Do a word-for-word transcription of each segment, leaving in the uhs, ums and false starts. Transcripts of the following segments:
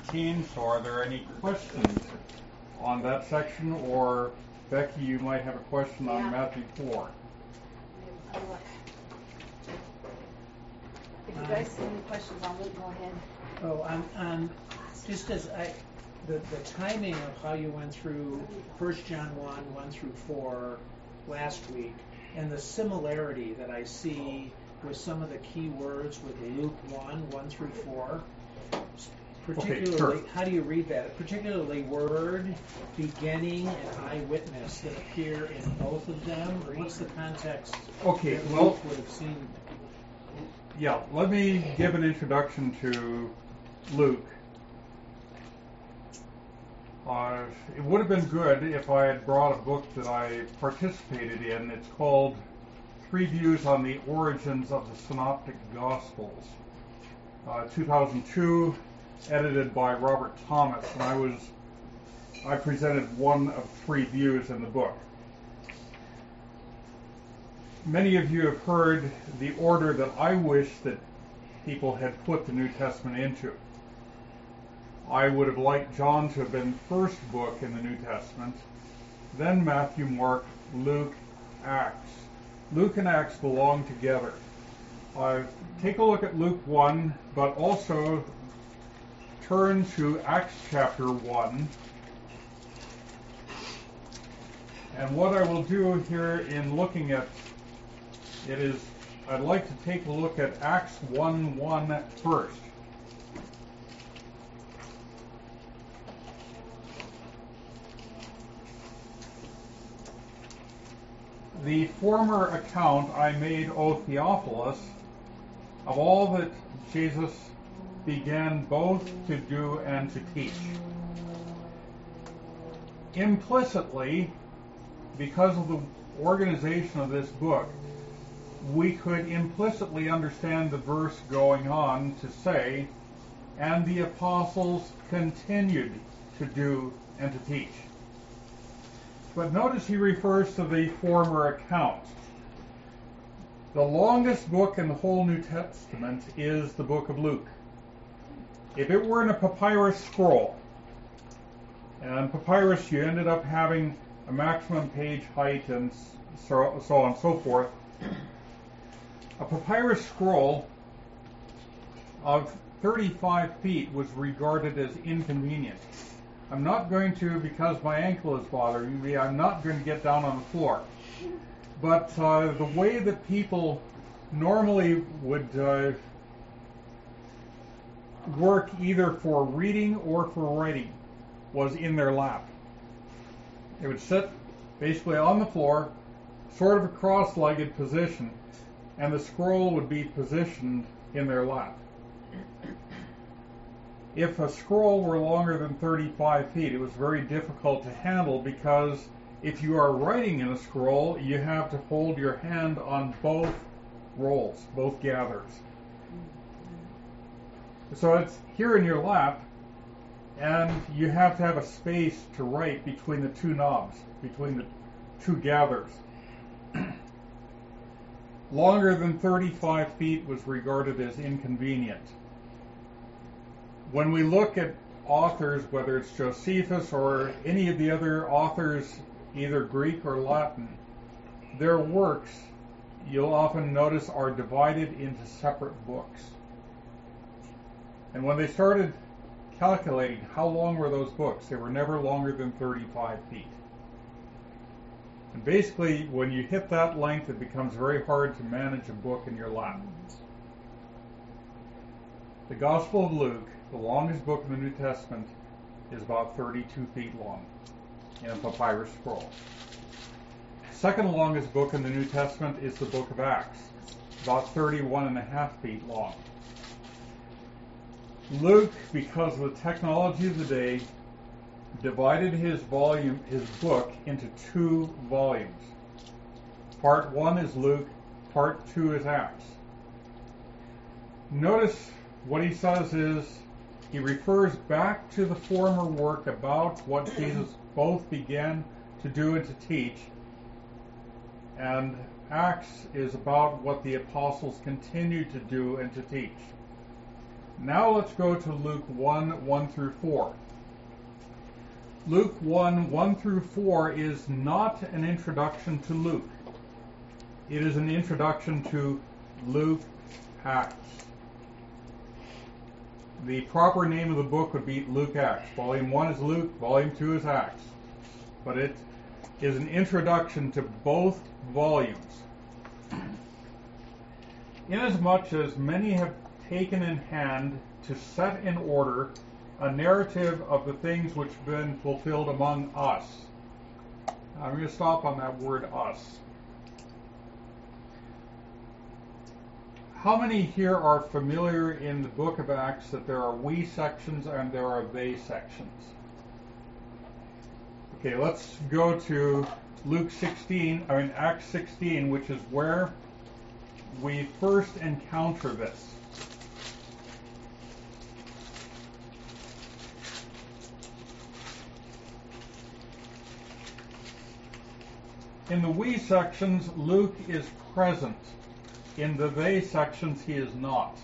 eighteen, so are there any questions on that section? Or Becky, you might have a question yeah. on Matthew four. I'll look. If you guys see any questions on Luke, go ahead. Oh, um, um, just as I, the, the timing of how you went through First John one, one through four last week, and the similarity that I see with some of the key words with Luke one, one through four, particularly, okay, sure. How do you read that? Particularly word, beginning, and eyewitness that appear in both of them, or what's the context Okay, that well, Luke would have seen? Yeah, let me give an introduction to Luke. Uh, it would have been good if I had brought a book that I participated in. It's called Three Views on the Origins of the Synoptic Gospels, uh, two thousand two, edited by Robert Thomas, and I was I presented one of three views in the book. Many of you have heard the order that I wish that people had put the New Testament into. I would have liked John to have been the first book in the New Testament, then Matthew, Mark, Luke, Acts. Luke and Acts belong together. Uh, take a look at Luke one, but also turn to Acts chapter one. And what I will do here in looking at it is, I'd like to take a look at Acts one one first. The former account I made, O Theophilus, of all that Jesus began both to do and to teach. Implicitly, because of the organization of this book, we could implicitly understand the verse going on to say, and the apostles continued to do and to teach. But notice he refers to the former account. The longest book in the whole New Testament is the book of Luke. If it were in a papyrus scroll, and papyrus you ended up having a maximum page height and so, so on and so forth, a papyrus scroll of thirty-five feet was regarded as inconvenient. I'm not going to, because my ankle is bothering me, I'm not going to get down on the floor. But uh, the way that people normally would uh, work either for reading or for writing was in their lap. They would sit basically on the floor, sort of a cross-legged position, and the scroll would be positioned in their lap. If a scroll were longer than thirty-five feet, it was very difficult to handle, because if you are writing in a scroll, you have to hold your hand on both rolls, both gathers. So it's here in your lap, and you have to have a space to write between the two knobs, between the two gathers. Longer than thirty-five feet was regarded as inconvenient. When we look at authors, whether it's Josephus or any of the other authors, either Greek or Latin, their works, you'll often notice, are divided into separate books. And when they started calculating how long were those books, they were never longer than thirty-five feet. And basically, when you hit that length, it becomes very hard to manage a book in your lap. The Gospel of Luke, the longest book in the New Testament, is about thirty-two feet long in a papyrus scroll. Second longest book in the New Testament is the book of Acts, about thirty-one and a half feet long. Luke, because of the technology of the day, divided his volume, his book, into two volumes. Part one is Luke, part two is Acts. Notice what he says is, he refers back to the former work about what Jesus both began to do and to teach, and Acts is about what the apostles continued to do and to teach. Now let's go to Luke one, one through four. Luke one, one through four is not an introduction to Luke. It is an introduction to Luke Acts. The proper name of the book would be Luke Acts. Volume one is Luke, Volume two is Acts. But it is an introduction to both volumes. Inasmuch as many have taken in hand to set in order a narrative of the things which have been fulfilled among us. I'm going to stop on that word us. How many here are familiar in the book of Acts that there are we sections and there are they sections? Okay, let's go to Luke sixteen, I mean Acts sixteen, which is where we first encounter this. In the we sections, Luke is present. In the they sections, he is not.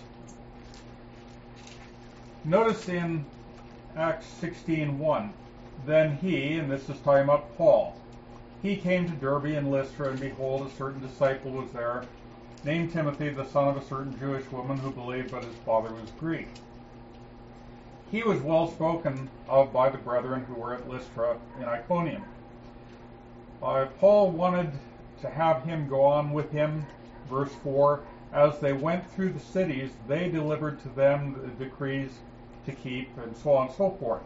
Notice in Acts sixteen one, then he, and this is talking about Paul, he came to Derbe and Lystra, and behold, a certain disciple was there, named Timothy, the son of a certain Jewish woman who believed, but his father was Greek. He was well spoken of by the brethren who were at Lystra in Iconium. Uh, Paul wanted to have him go on with him. Verse four, as they went through the cities, they delivered to them the decrees to keep, and so on and so forth.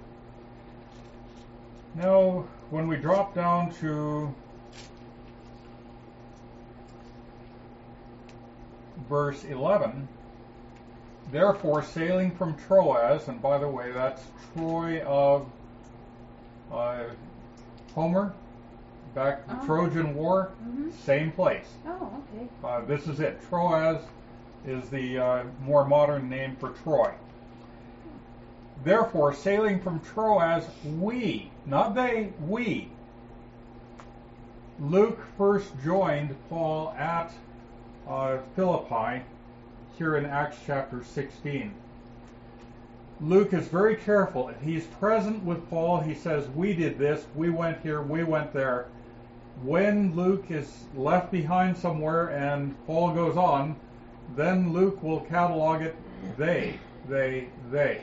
Now, when we drop down to verse eleven, therefore sailing from Troas, and by the way, that's Troy of uh, Homer, back the Oh. Trojan War, Mhm. same place. Oh, okay. Uh, this is it. Troas is the uh, more modern name for Troy. Therefore, sailing from Troas, we, not they, we. Luke first joined Paul at uh, Philippi, here in Acts chapter sixteen. Luke is very careful. If he's present with Paul, he says, we did this, we went here, we went there. When Luke is left behind somewhere and Paul goes on, then Luke will catalog it, they, they, they.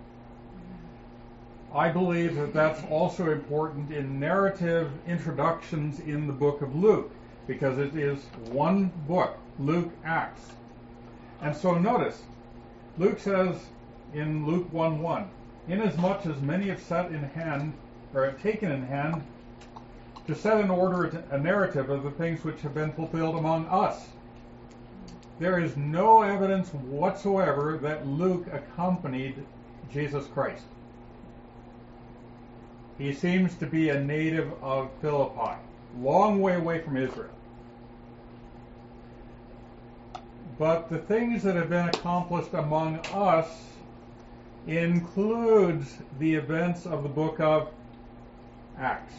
I believe that that's also important in narrative introductions in the book of Luke, because it is one book, Luke Acts. And so notice, Luke says in Luke one one, inasmuch as many have set in hand, or have taken in hand, to set in order a narrative of the things which have been fulfilled among us. There is no evidence whatsoever that Luke accompanied Jesus Christ. He seems to be a native of Philippi, long way away from Israel. But the things that have been accomplished among us includes the events of the book of Acts.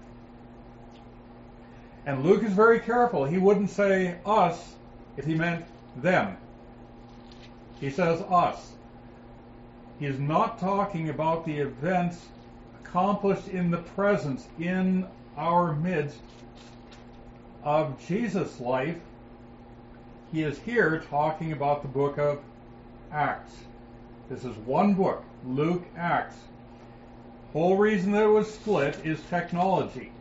And Luke is very careful. He wouldn't say us if he meant them. He says us. He is not talking about the events accomplished in the presence, in our midst of Jesus' life. He is here talking about the book of Acts. This is one book, Luke Acts. Whole reason that it was split is technology.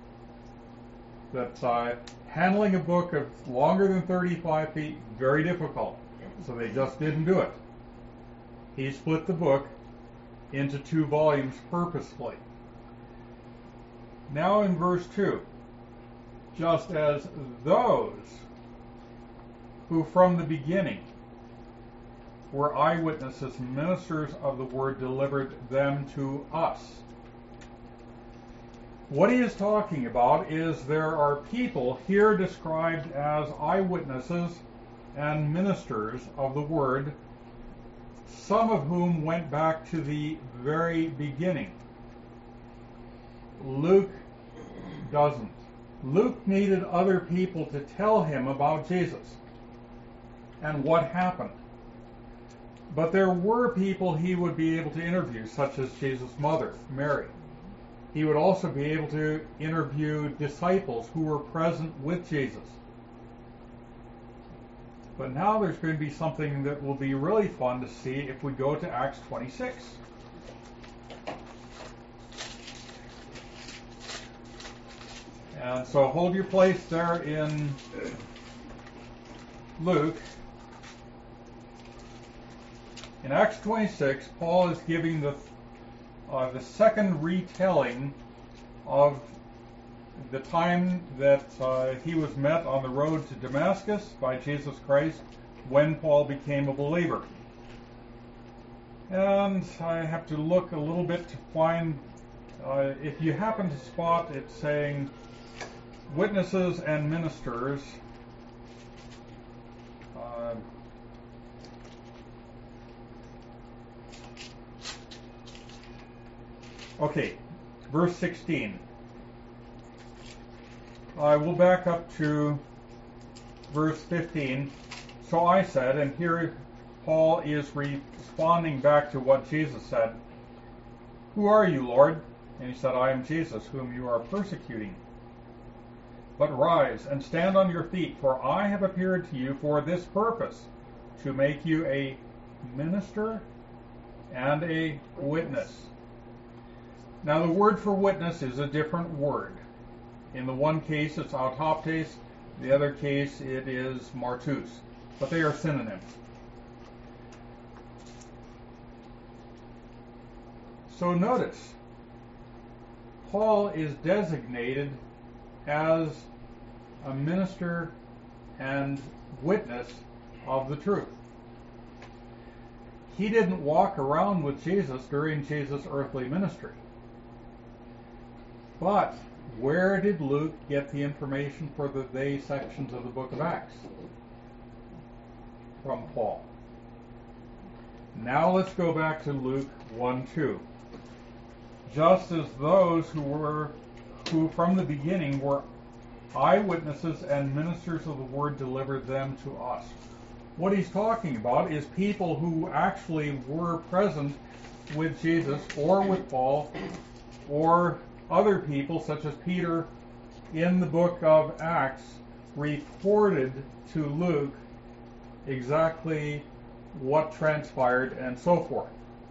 That uh, handling a book of longer than thirty-five feet, very difficult. So they just didn't do it. He split the book into two volumes purposefully. Now in verse two, just as those who from the beginning were eyewitnesses, ministers of the word, delivered them to us. What he is talking about is there are people here described as eyewitnesses and ministers of the word, some of whom went back to the very beginning. Luke doesn't. Luke needed other people to tell him about Jesus and what happened. But there were people he would be able to interview, such as Jesus' mother, Mary. He would also be able to interview disciples who were present with Jesus. But now there's going to be something that will be really fun to see if we go to Acts twenty-six. And so hold your place there in Luke. In Acts twenty-six, Paul is giving the uh, the second retelling of the time that uh, he was met on the road to Damascus by Jesus Christ when Paul became a believer. And I have to look a little bit to find, uh, if you happen to spot it saying witnesses and ministers, uh, okay, verse sixteen. I will back up to verse fifteen. So I said, and here Paul is responding back to what Jesus said. Who are you, Lord? And he said, I am Jesus, whom you are persecuting. But rise and stand on your feet, for I have appeared to you for this purpose, to make you a minister and a witness. Now the word for witness is a different word. In the one case it's autoptes, the other case it is martus, but they are synonyms. So notice, Paul is designated as a minister and witness of the truth. He didn't walk around with Jesus during Jesus' earthly ministry. But where did Luke get the information for the they sections of the book of Acts? From Paul. Now let's go back to Luke one two. Just as those who were who from the beginning were eyewitnesses and ministers of the word delivered them to us. What he's talking about is people who actually were present with Jesus or with Paul or other people such as Peter in the book of Acts reported to Luke exactly what transpired and so forth.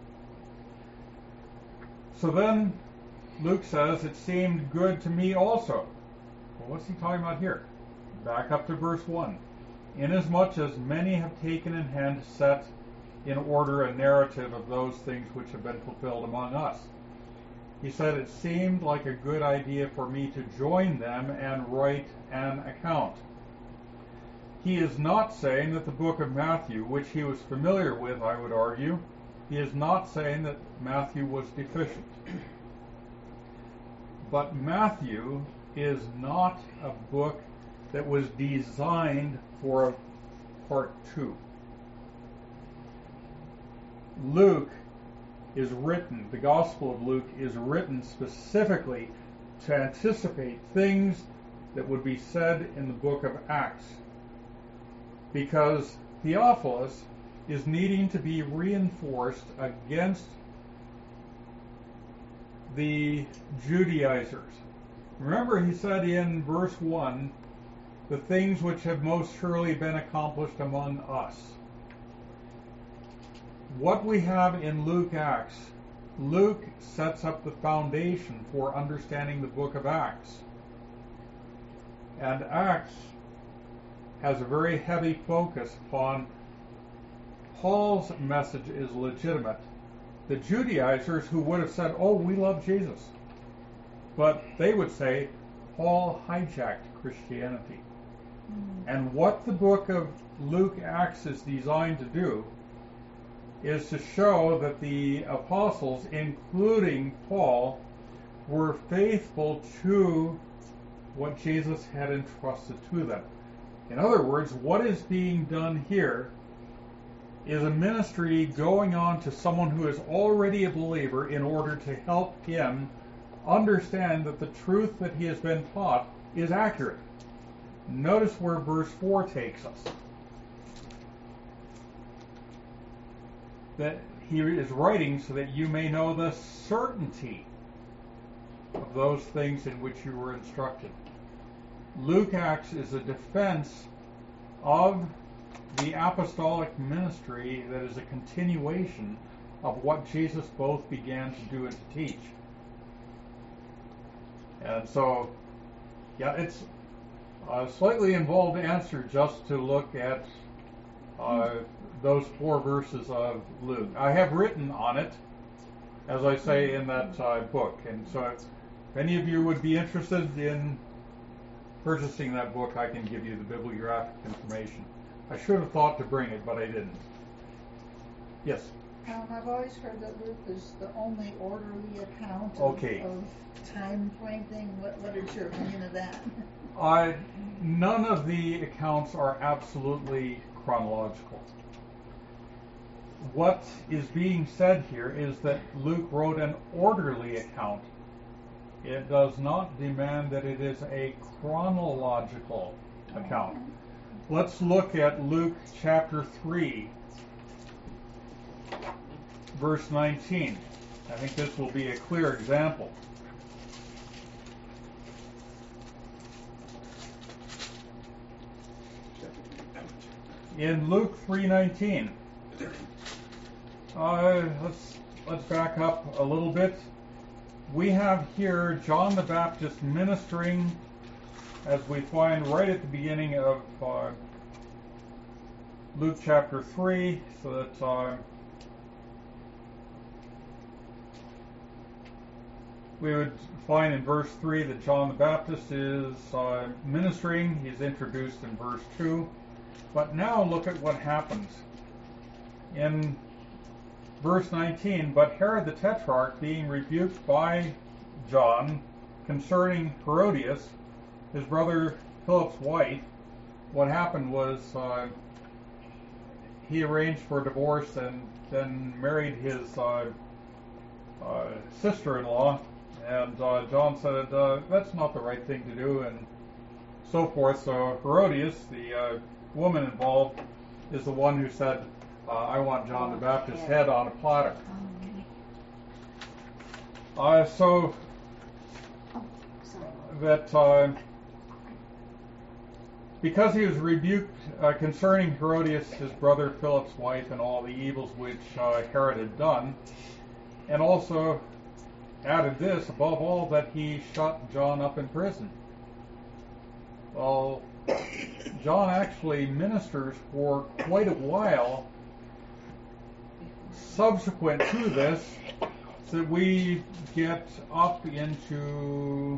So then Luke says, it seemed good to me also. Well, what's he talking about here? Back up to verse one. Inasmuch as many have taken in hand to set in order a narrative of those things which have been fulfilled among us. He said it seemed like a good idea for me to join them and write an account. He is not saying that the book of Matthew, which he was familiar with, I would argue, he is not saying that Matthew was deficient. But Matthew is not a book that was designed for a part two. Luke is written, the Gospel of Luke is written specifically to anticipate things that would be said in the book of Acts. Because Theophilus is needing to be reinforced against the Judaizers. Remember, he said in verse one, the things which have most surely been accomplished among us. What we have in Luke Acts, Luke sets up the foundation for understanding the book of Acts. And Acts has a very heavy focus upon Paul's message is legitimate. The Judaizers who would have said, oh, we love Jesus. But they would say, Paul hijacked Christianity. Mm. And what the book of Luke Acts is designed to do is to show that the apostles, including Paul, were faithful to what Jesus had entrusted to them. In other words, what is being done here is a ministry going on to someone who is already a believer in order to help him understand that the truth that he has been taught is accurate. Notice where verse four takes us. that he is writing so that you may know the certainty of those things in which you were instructed. Luke acts as a defense of the apostolic ministry that is a continuation of what Jesus both began to do and to teach. And so, yeah, it's a slightly involved answer just to look at uh, those four verses of Luke. I have written on it, as I say in that uh, book. And so if any of you would be interested in purchasing that book, I can give you the bibliographic information. I should have thought to bring it, but I didn't. Yes? Um, I've always heard that Luke is the only orderly account of, Okay. of time frame thing. What, what is your opinion of that? Uh, none of the accounts are absolutely chronological. What is being said here is that Luke wrote an orderly account. It does not demand that it is a chronological account. Let's look at Luke chapter three, verse nineteen. I think this will be a clear example. In Luke three nineteen, uh, let's let's back up a little bit. We have here John the Baptist ministering, as we find right at the beginning of uh, Luke chapter three, so that uh, we would find in verse three that John the Baptist is uh, ministering. He's introduced in verse two. But now look at what happens. In verse nineteen, but Herod the Tetrarch, being rebuked by John concerning Herodias, his brother Philip's wife, what happened was uh, he arranged for a divorce and then married his uh, uh, sister-in-law, and uh, John said, uh, that's not the right thing to do, and so forth. So Herodias, the uh, woman involved, is the one who said, uh, I want John the Baptist's head on a platter. Uh, so that uh, because he was rebuked uh, concerning Herodias, his brother Philip's wife, and all the evils which uh, Herod had done, and also added this, above all, that he shut John up in prison. Well, John actually ministers for quite a while subsequent to this, so that we get up into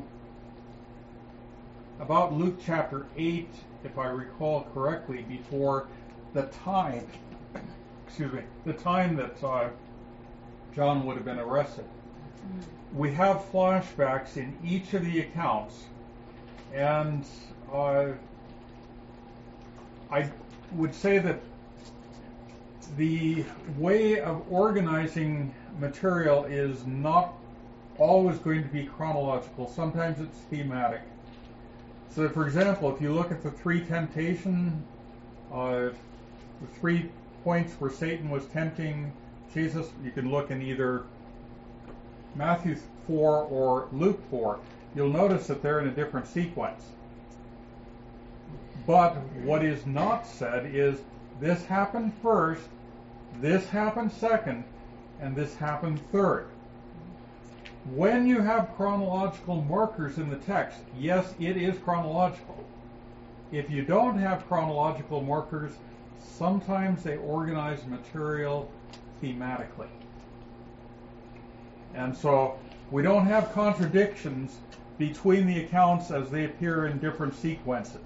about Luke chapter eight, if I recall correctly, before the time, excuse me, the time that uh, John would have been arrested. We have flashbacks in each of the accounts, and uh, I would say that the way of organizing material is not always going to be chronological. Sometimes it's thematic. So, for example, if you look at the three temptation, uh, the three points where Satan was tempting Jesus, you can look in either Matthew four or Luke four. You'll notice that they're in a different sequence. But what is not said is this happened first, this happened second, and this happened third. When you have chronological markers in the text, yes, it is chronological. If you don't have chronological markers, sometimes they organize material thematically. And so we don't have contradictions between the accounts as they appear in different sequences.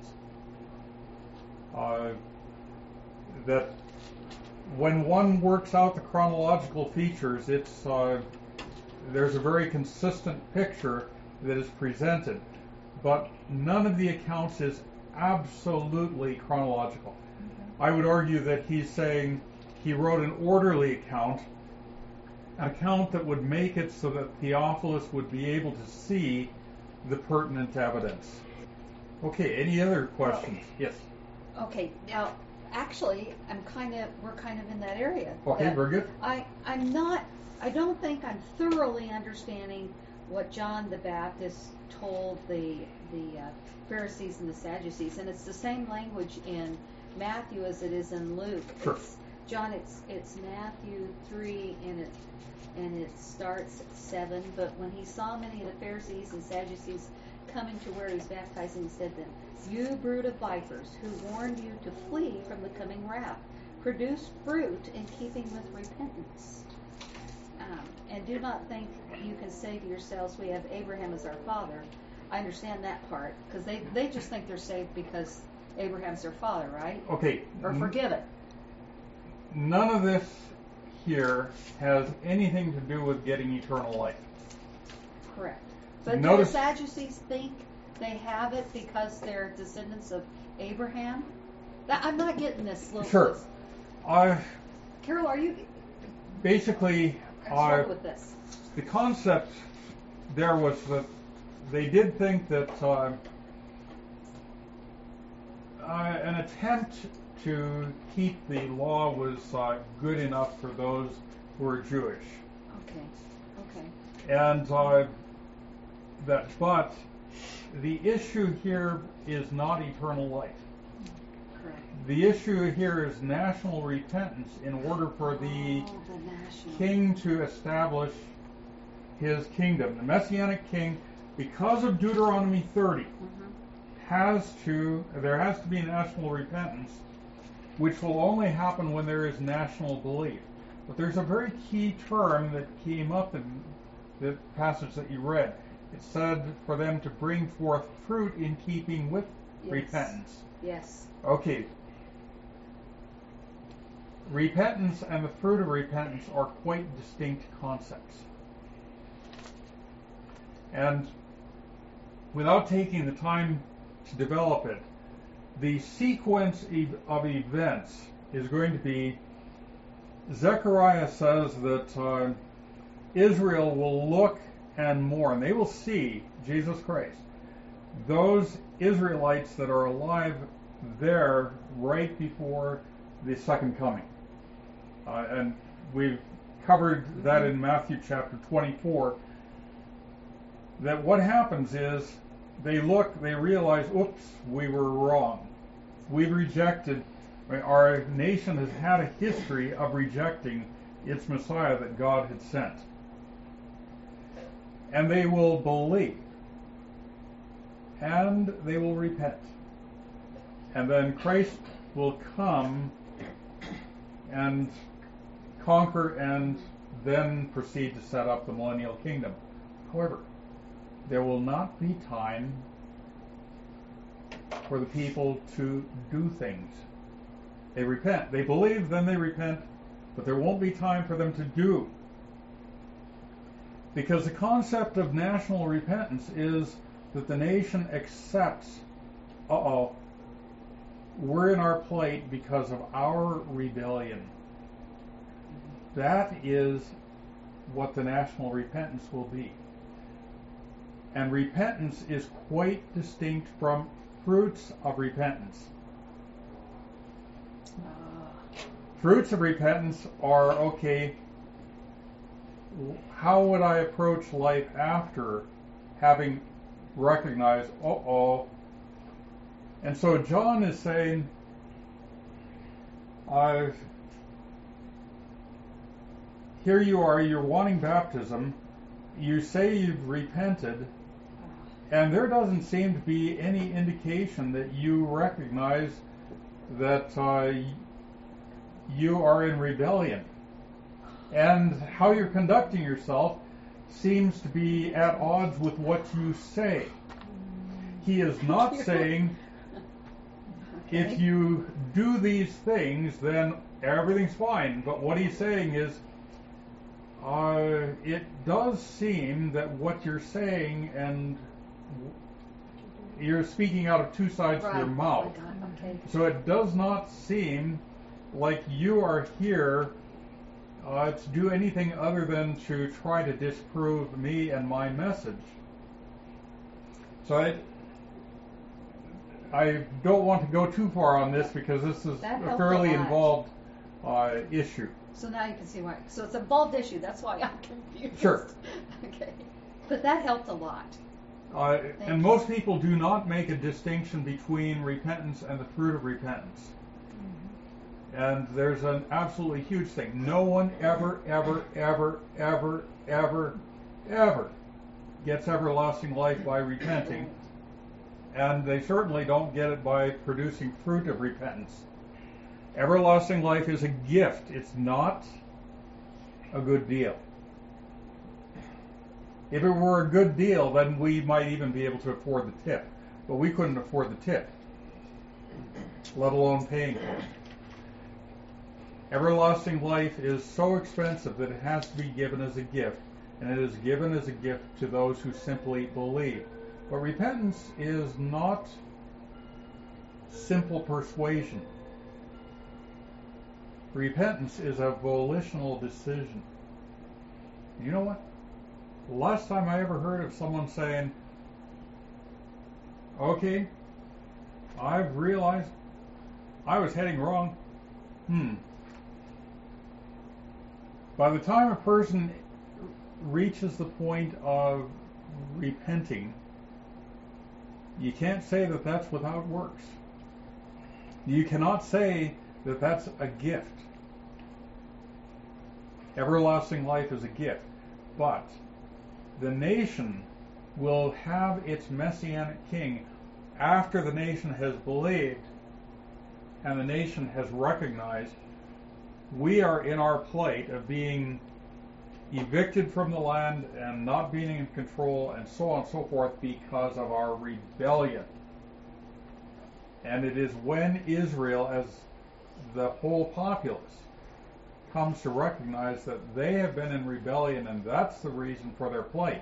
Uh, that when one works out the chronological features, it's uh, there's a very consistent picture that is presented, but none of the accounts is absolutely chronological. Mm-hmm. I would argue that he's saying he wrote an orderly account, an account that would make it so that Theophilus would be able to see the pertinent evidence. Okay, any other questions? Yes. Okay, now, actually, I'm kind of, we're kind of in that area. Okay, That very good. I, I'm not, I don't think I'm thoroughly understanding what John the Baptist told the, the uh, Pharisees and the Sadducees, and it's the same language in Matthew as it is in Luke. Sure. It's, John, it's, it's Matthew three, and it, and it starts at seven, but when he saw many of the Pharisees and Sadducees coming to where he was baptizing, he said to them, "You brood of vipers, who warned you to flee from the coming wrath, produce fruit in keeping with repentance. Um, and do not think you can say to yourselves, we have Abraham as our father." I understand that part, because they, they just think they're saved because Abraham's their father, right? Okay. Or n- forgiven. None of this here has anything to do with getting eternal life. Correct. But do the Notice- Sadducees think they have it because they're descendants of Abraham? That, I'm not getting this little. Sure. this- I Carol, are you? basically I I struggle with this. the concept there was that they did think that uh, uh, an attempt to keep the law was uh, good enough for those who were Jewish, Okay. Okay. and uh, that. But the issue here is not eternal life. Correct. The issue here is national repentance in order for the Oh, the national. king to establish his kingdom. The Messianic king, because of Deuteronomy thirty, Mhm. has to, there has to be national repentance, which will only happen when there is national belief. But there's a very key term that came up in the passage that you read. It said for them to bring forth fruit in keeping with Yes. repentance. Yes. Okay. Repentance and the fruit of repentance are quite distinct concepts. And without taking the time to develop it, the sequence ev- of events is going to be, Zechariah says that uh, Israel will look and mourn. They will see Jesus Christ. Those Israelites that are alive there right before the second coming. Uh, and we've covered that in Matthew chapter twenty-four, that what happens is they look, they realize, oops, we were wrong. We've rejected, our nation has had a history of rejecting its Messiah that God had sent. And they will believe. And they will repent. And then Christ will come and conquer and then proceed to set up the millennial kingdom. However, there will not be time for the people to do things. They repent. They believe, then they repent, but there won't be time for them to do. Because the concept of national repentance is that the nation accepts, uh-oh, we're in our plight because of our rebellion. That is what the national repentance will be. And repentance is quite distinct from fruits of repentance. Fruits of repentance are, okay, how would I approach life after having recognized, uh-oh. And so John is saying, I've, here you are, you're wanting baptism, you say you've repented, and there doesn't seem to be any indication that you recognize that uh, you are in rebellion. And how you're conducting yourself seems to be at odds with what you say. He is not saying, Okay. if you do these things, then everything's fine. But what he's saying is, uh, it does seem that what you're saying, and you're speaking out of two sides Right. of your mouth. Oh my God. Okay. So it does not seem like you are here uh, to do anything other than to try to disprove me and my message. So it, I don't want to go too far on this because this is That a helped fairly a lot. involved uh, issue. So now you can see why. So it's a involved issue. That's why I'm confused. Sure. Okay. But that helped a lot. Uh, Thank and you. most people do not make a distinction between repentance and the fruit of repentance. Mm-hmm. And there's an absolutely huge thing. No one ever, ever, ever, ever, ever, ever gets everlasting life by repenting. And they certainly don't get it by producing fruit of repentance. Everlasting life is a gift. It's not a good deal. If it were a good deal, then we might even be able to afford the tip. But we couldn't afford the tip, let alone paying for it. Everlasting life is so expensive that it has to be given as a gift, and it is given as a gift to those who simply believe. But repentance is not simple persuasion. Repentance is a volitional decision. You know what? The last time I ever heard of someone saying, okay, I've realized I was heading wrong. Hmm. By the time a person reaches the point of repenting, you can't say that that's without works. You cannot say that that's a gift. Everlasting life is a gift. But the nation will have its messianic king after the nation has believed and the nation has recognized we are in our plight of being evicted from the land and not being in control and so on and so forth because of our rebellion. And it is when Israel, as the whole populace, comes to recognize that they have been in rebellion and that's the reason for their plight,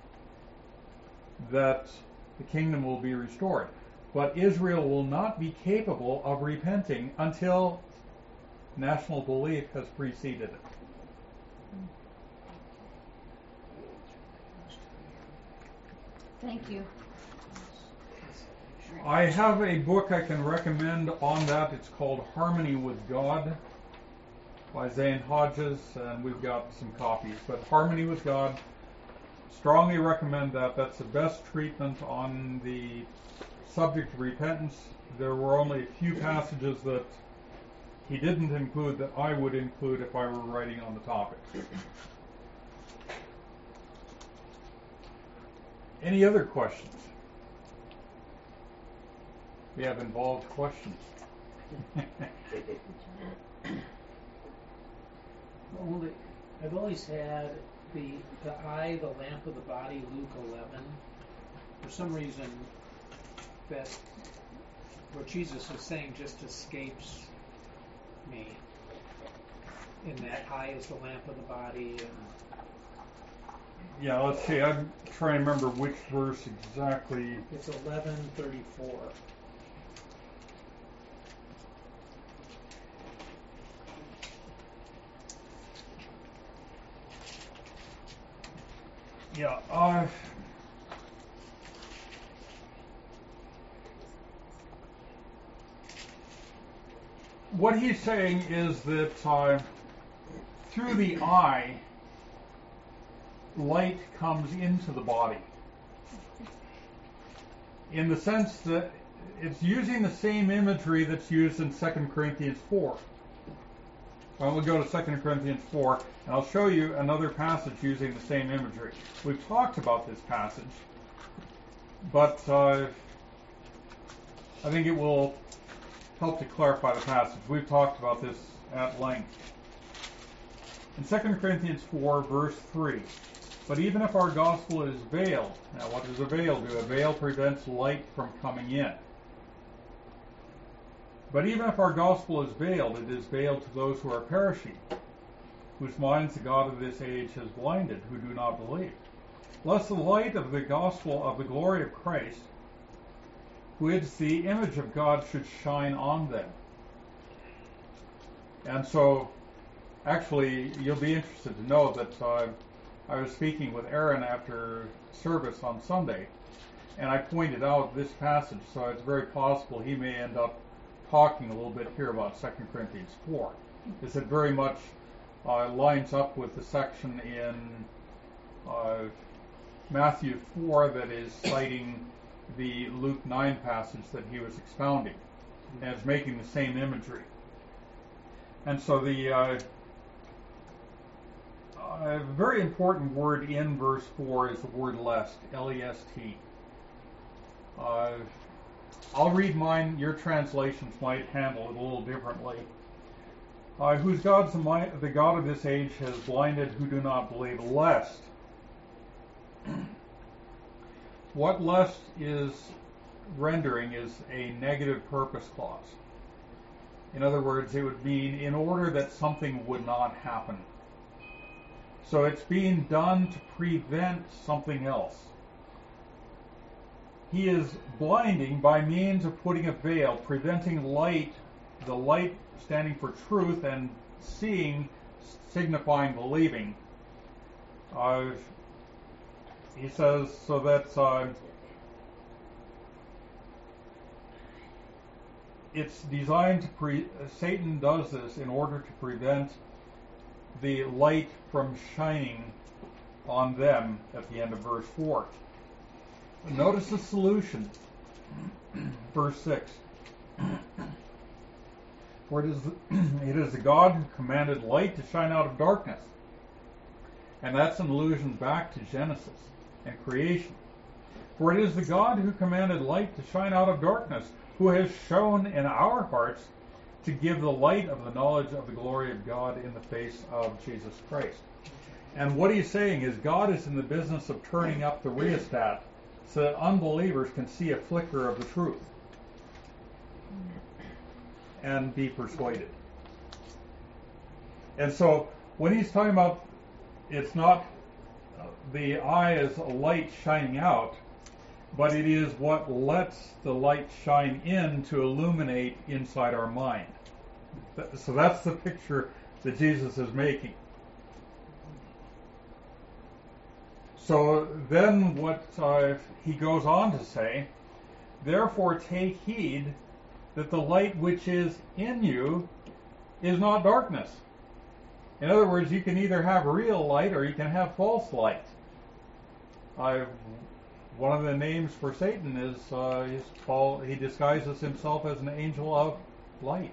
that the kingdom will be restored. But Israel will not be capable of repenting until national belief has preceded it. Thank you. I have a book I can recommend on that. It's called Harmony with God by Zane Hodges, and we've got some copies. But Harmony with God, strongly recommend that. That's the best treatment on the subject of repentance. There were only a few passages that he didn't include that I would include if I were writing on the topic. Any other questions? We have involved questions. Only, I've always had the the eye, the lamp of the body, Luke eleven. For some reason, that what Jesus is saying just escapes me. In that eye is the lamp of the body, and Yeah, let's see. I'm trying to remember which verse exactly. it's eleven thirty-four. Yeah, uh, what he's saying is that uh, through the eye, light comes into the body. In the sense that it's using the same imagery that's used in Second Corinthians four. Well, we'll go to Second Corinthians four, and I'll show you another passage using the same imagery. We've talked about this passage, but uh, I think it will help to clarify the passage. We've talked about this at length. In Second Corinthians four, verse three, but even if our gospel is veiled, now what does a veil do? A veil prevents light from coming in. But even if our gospel is veiled, it is veiled to those who are perishing, whose minds the God of this age has blinded, who do not believe. Lest the light of the gospel of the glory of Christ, who is the image of God, should shine on them. And so, actually, you'll be interested to know that uh, I was speaking with Aaron after service on Sunday, and I pointed out this passage, so it's very possible he may end up talking a little bit here about Second Corinthians four. This it very much uh, lines up with the section in uh, Matthew four that is citing the Luke nine passage that he was expounding, and it's making the same imagery. And so the uh, uh, very important word in verse four is the word lest, L E S T. Uh, I'll read mine. Your translations might handle it a little differently. Uh, whose God's the, mi- the God of this age has blinded who do not believe, lest. What lest is rendering is a negative purpose clause. In other words, it would mean in order that something would not happen. So it's being done to prevent something else. He is blinding by means of putting a veil, preventing light, the light standing for truth, and seeing signifying believing. Uh, he says, so that's, uh, it's designed to, pre- Satan does this in order to prevent the light from shining on them at the end of verse four. Notice the solution. Verse six. For it is, it is the God who commanded light to shine out of darkness. And that's an allusion back to Genesis and creation. For it is the God who commanded light to shine out of darkness, who has shown in our hearts to give the light of the knowledge of the glory of God in the face of Jesus Christ. And what he's saying is God is in the business of turning up the rheostat so that unbelievers can see a flicker of the truth and be persuaded. And so when he's talking about it's not the eye as a light shining out, but it is what lets the light shine in to illuminate inside our mind. So that's the picture that Jesus is making. So then what uh, he goes on to say, therefore take heed that the light which is in you is not darkness. In other words, you can either have real light or you can have false light. Uh, one of the names for Satan is uh, he's called, he disguises himself as an angel of light.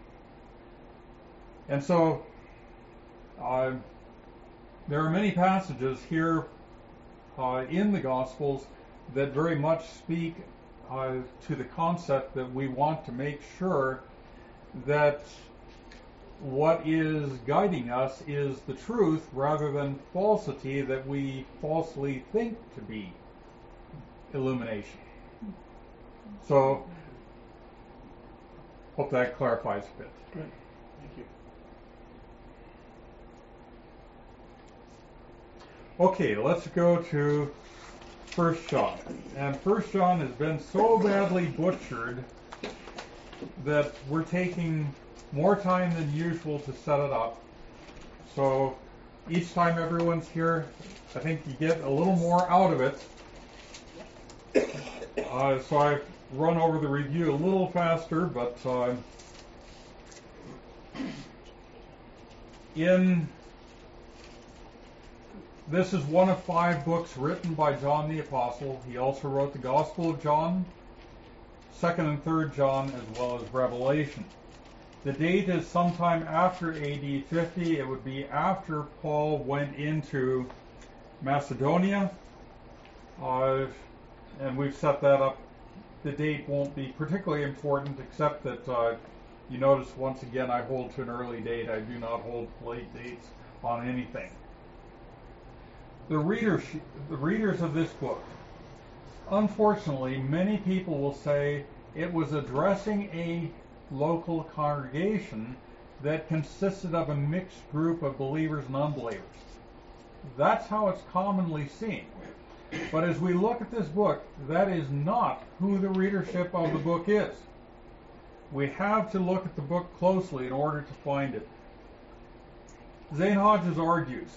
And so uh, there are many passages here uh, in the Gospels that very much speak uh, to the concept that we want to make sure that what is guiding us is the truth rather than falsity that we falsely think to be illumination. So, hope that clarifies a bit. Good. Thank you. Okay, let's go to First John. And First John has been so badly butchered that we're taking more time than usual to set it up. So each time everyone's here, I think you get a little more out of it. Uh, so I've run over the review a little faster, but uh, in this is one of five books written by John the Apostle. He also wrote the Gospel of John, Second and Third John, as well as Revelation. The date is sometime after A D fifty. It would be after Paul went into Macedonia. Uh, and we've set that up. The date won't be particularly important, except that uh, you notice once again I hold to an early date. I do not hold late dates on anything. The readers, the readers of this book, unfortunately, many people will say it was addressing a local congregation that consisted of a mixed group of believers and unbelievers. That's how it's commonly seen. But as we look at this book, that is not who the readership of the book is. We have to look at the book closely in order to find it. Zane Hodges argues,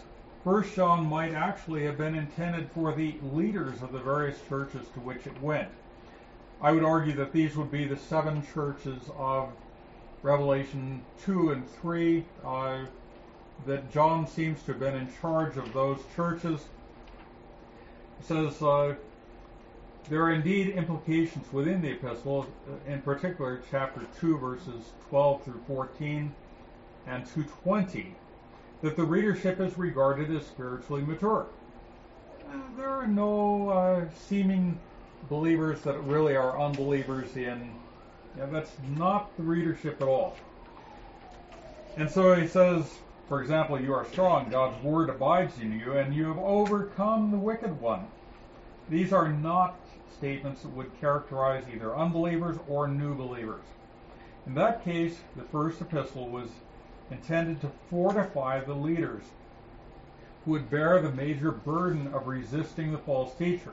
First John might actually have been intended for the leaders of the various churches to which it went. I would argue that these would be the seven churches of Revelation two and three, uh, that John seems to have been in charge of those churches. It says, uh, there are indeed implications within the epistle, in particular chapter two, verses twelve through fourteen and two twenty, that the readership is regarded as spiritually mature. Uh, there are no uh, seeming believers that really are unbelievers in. Yeah, that's not the readership at all. And so he says, for example, you are strong, God's word abides in you, and you have overcome the wicked one. These are not statements that would characterize either unbelievers or new believers. In that case, the first epistle was intended to fortify the leaders who would bear the major burden of resisting the false teachers.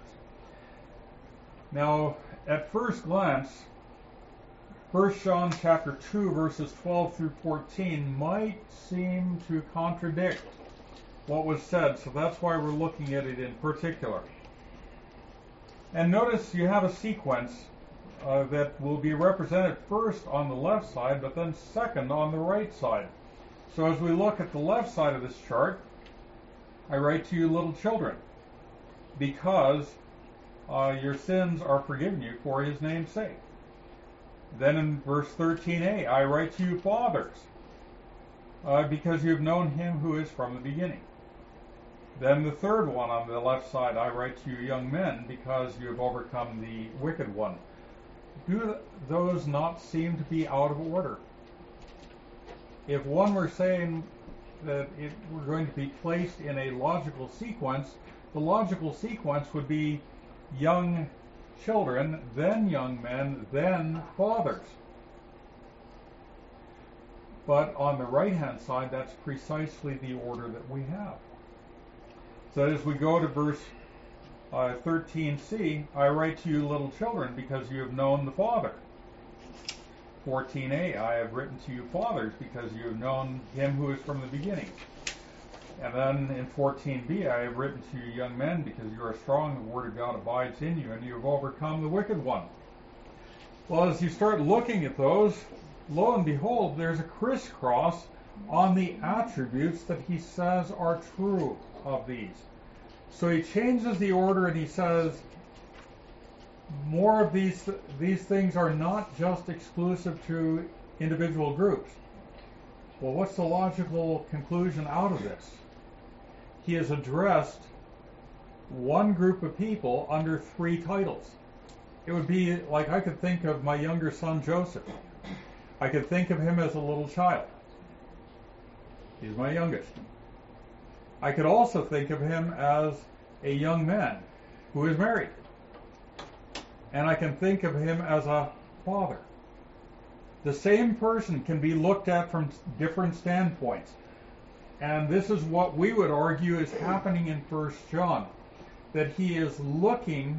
Now, at first glance, First John chapter two, verses twelve through fourteen might seem to contradict what was said, so that's why we're looking at it in particular. And notice you have a sequence uh, that will be represented first on the left side, but then second on the right side. So as we look at the left side of this chart, I write to you, little children, because uh, your sins are forgiven you for his name's sake. Then in verse thirteen a, I write to you, fathers, uh, because you have known him who is from the beginning. Then the third one on the left side, I write to you, young men, because you have overcome the wicked one. Do those not seem to be out of order? If one were saying that it were going to be placed in a logical sequence, the logical sequence would be young children, then young men, then fathers. But on the right-hand side, that's precisely the order that we have. So as we go to verse uh, thirteen c, I write to you, little children, because you have known the Father. fourteen a, I have written to you, fathers, because you have known him who is from the beginning. And then in fourteen b, I have written to you, young men, because you are strong, the word of God abides in you, and you have overcome the wicked one. Well, as you start looking at those, lo and behold, there's a crisscross on the attributes that he says are true of these. So he changes the order and he says, more of these these things are not just exclusive to individual groups. Well, what's the logical conclusion out of this? He has addressed one group of people under three titles. It would be like I could think of my younger son Joseph. I could think of him as a little child. He's my youngest. I could also think of him as a young man who is married. And I can think of him as a father. The same person can be looked at from different standpoints. And this is what we would argue is happening in First John, that he is looking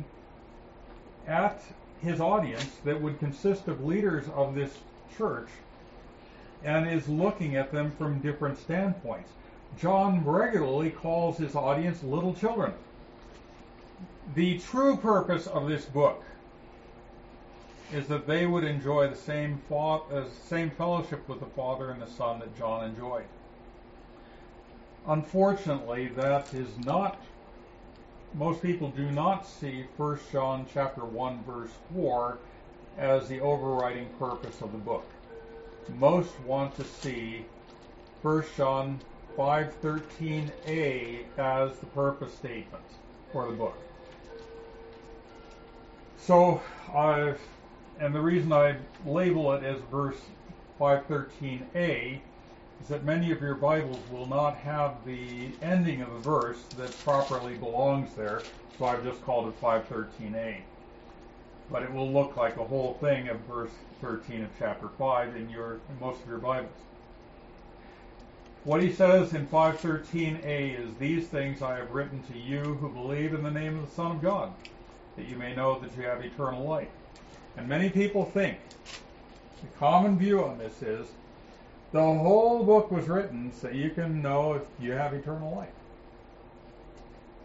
at his audience that would consist of leaders of this church and is looking at them from different standpoints. John regularly calls his audience little children. The true purpose of this book is that they would enjoy the same fa- uh, same fellowship with the Father and the Son that John enjoyed. Unfortunately, that is not, most people do not see First John chapter one verse four as the overriding purpose of the book. Most want to see First John five thirteen a as the purpose statement for the book. So, uh, and the reason I label it as verse five thirteen a is that many of your Bibles will not have the ending of a verse that properly belongs there, so I've just called it five thirteen a. But it will look like a whole thing of verse thirteen of chapter five in your in most of your Bibles. What he says in five thirteen a is, these things I have written to you who believe in the name of the Son of God, that you may know that you have eternal life. And many people think, the common view on this is, the whole book was written so you can know if you have eternal life.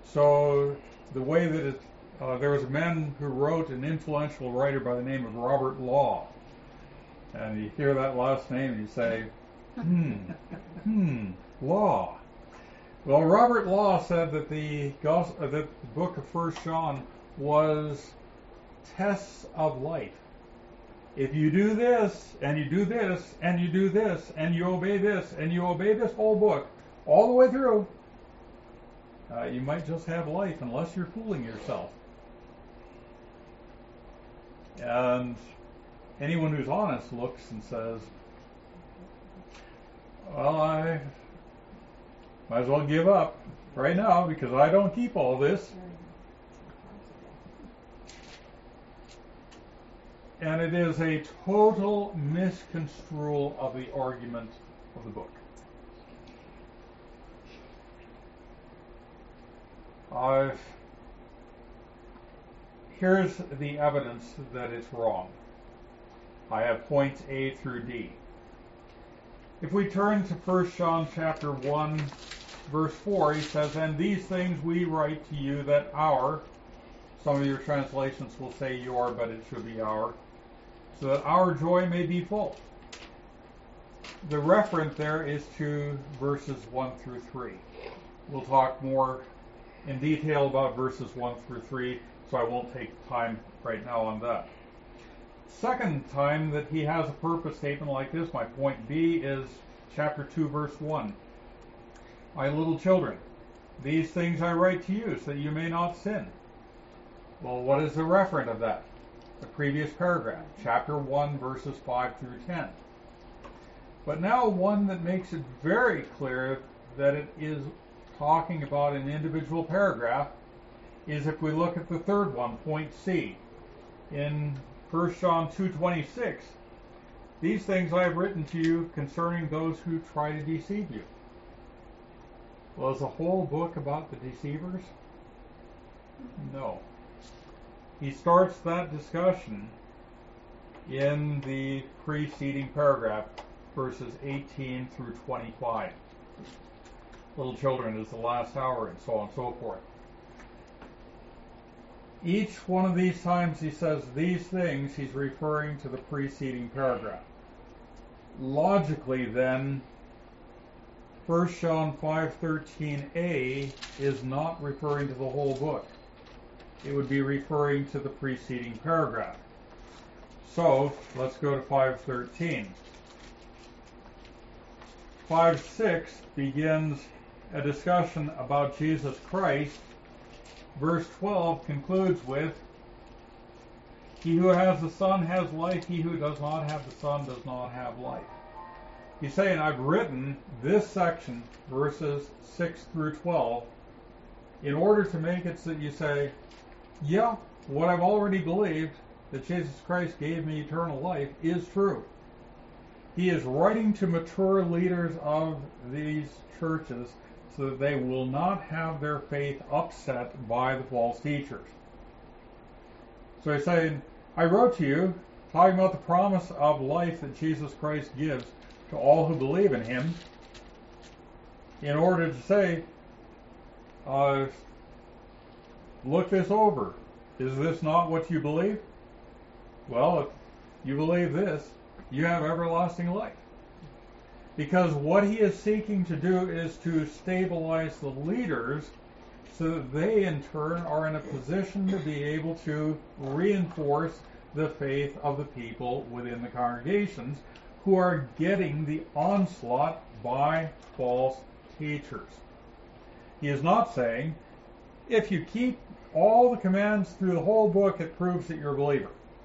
So the way that it, uh, there was a man who wrote, an influential writer by the name of Robert Law, and you hear that last name and you say, hmm, hmm, Law. Well, Robert Law said that the, gospel, uh, that the book of First John was tests of life. If you do this, and you do this, and you do this, and you obey this, and you obey this whole book, all the way through, uh, you might just have life unless you're fooling yourself. And anyone who's honest looks and says, well, I might as well give up right now because I don't keep all this. And it is a total misconstrual of the argument of the book. Uh, here's the evidence that it's wrong. I have points A through D. If we turn to First John chapter one, verse four, he says, and these things we write to you that our, some of your translations will say your, but it should be our, so that our joy may be full. The referent there is to verses one through three. We'll talk more in detail about verses one through three, so I won't take time right now on that. Second time that he has a purpose statement like this, my point B, is chapter two, verse one. My little children, these things I write to you, so that you may not sin. Well, what is the referent of that? The previous paragraph, chapter one, verses five through ten. But now one that makes it very clear that it is talking about an individual paragraph is if we look at the third one, point C. In First John two twenty-six, these things I have written to you concerning those who try to deceive you. Well, is the whole book about the deceivers? No. He starts that discussion in the preceding paragraph, verses eighteen through twenty-five. Little children is the last hour, and so on and so forth. Each one of these times he says these things, he's referring to the preceding paragraph. Logically, then, First John five thirteen a is not referring to the whole book. It would be referring to the preceding paragraph. So, let's go to five thirteen. five six begins a discussion about Jesus Christ. Verse twelve concludes with, he who has the Son has life, he who does not have the Son does not have life. He's saying, I've written this section, verses six through twelve, in order to make it so that you say, yeah, what I've already believed, that Jesus Christ gave me eternal life, is true. He is writing to mature leaders of these churches so that they will not have their faith upset by the false teachers. So he's saying, I wrote to you, talking about the promise of life that Jesus Christ gives to all who believe in him, in order to say, uh, look this over. Is this not what you believe? Well, if you believe this, you have everlasting life. Because what he is seeking to do is to stabilize the leaders so that they in turn are in a position to be able to reinforce the faith of the people within the congregations who are getting the onslaught by false teachers. He is not saying, if you keep all the commands through the whole book, it proves that you're a believer.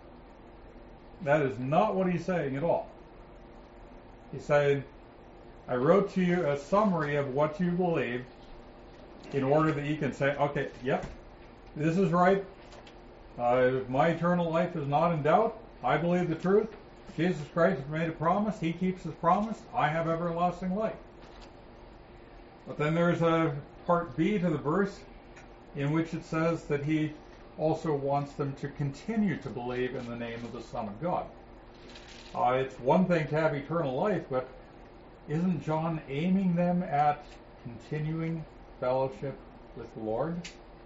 That is not what he's saying at all. He's saying, I wrote to you a summary of what you believe in order that you can say, okay, yep, this is right. Uh, my eternal life is not in doubt. I believe the truth. Jesus Christ has made a promise. He keeps his promise. I have everlasting life. But then there's a part B to the verse in which it says that he also wants them to continue to believe in the name of the Son of God. Uh, it's one thing to have eternal life, but isn't John aiming them at continuing fellowship with the Lord.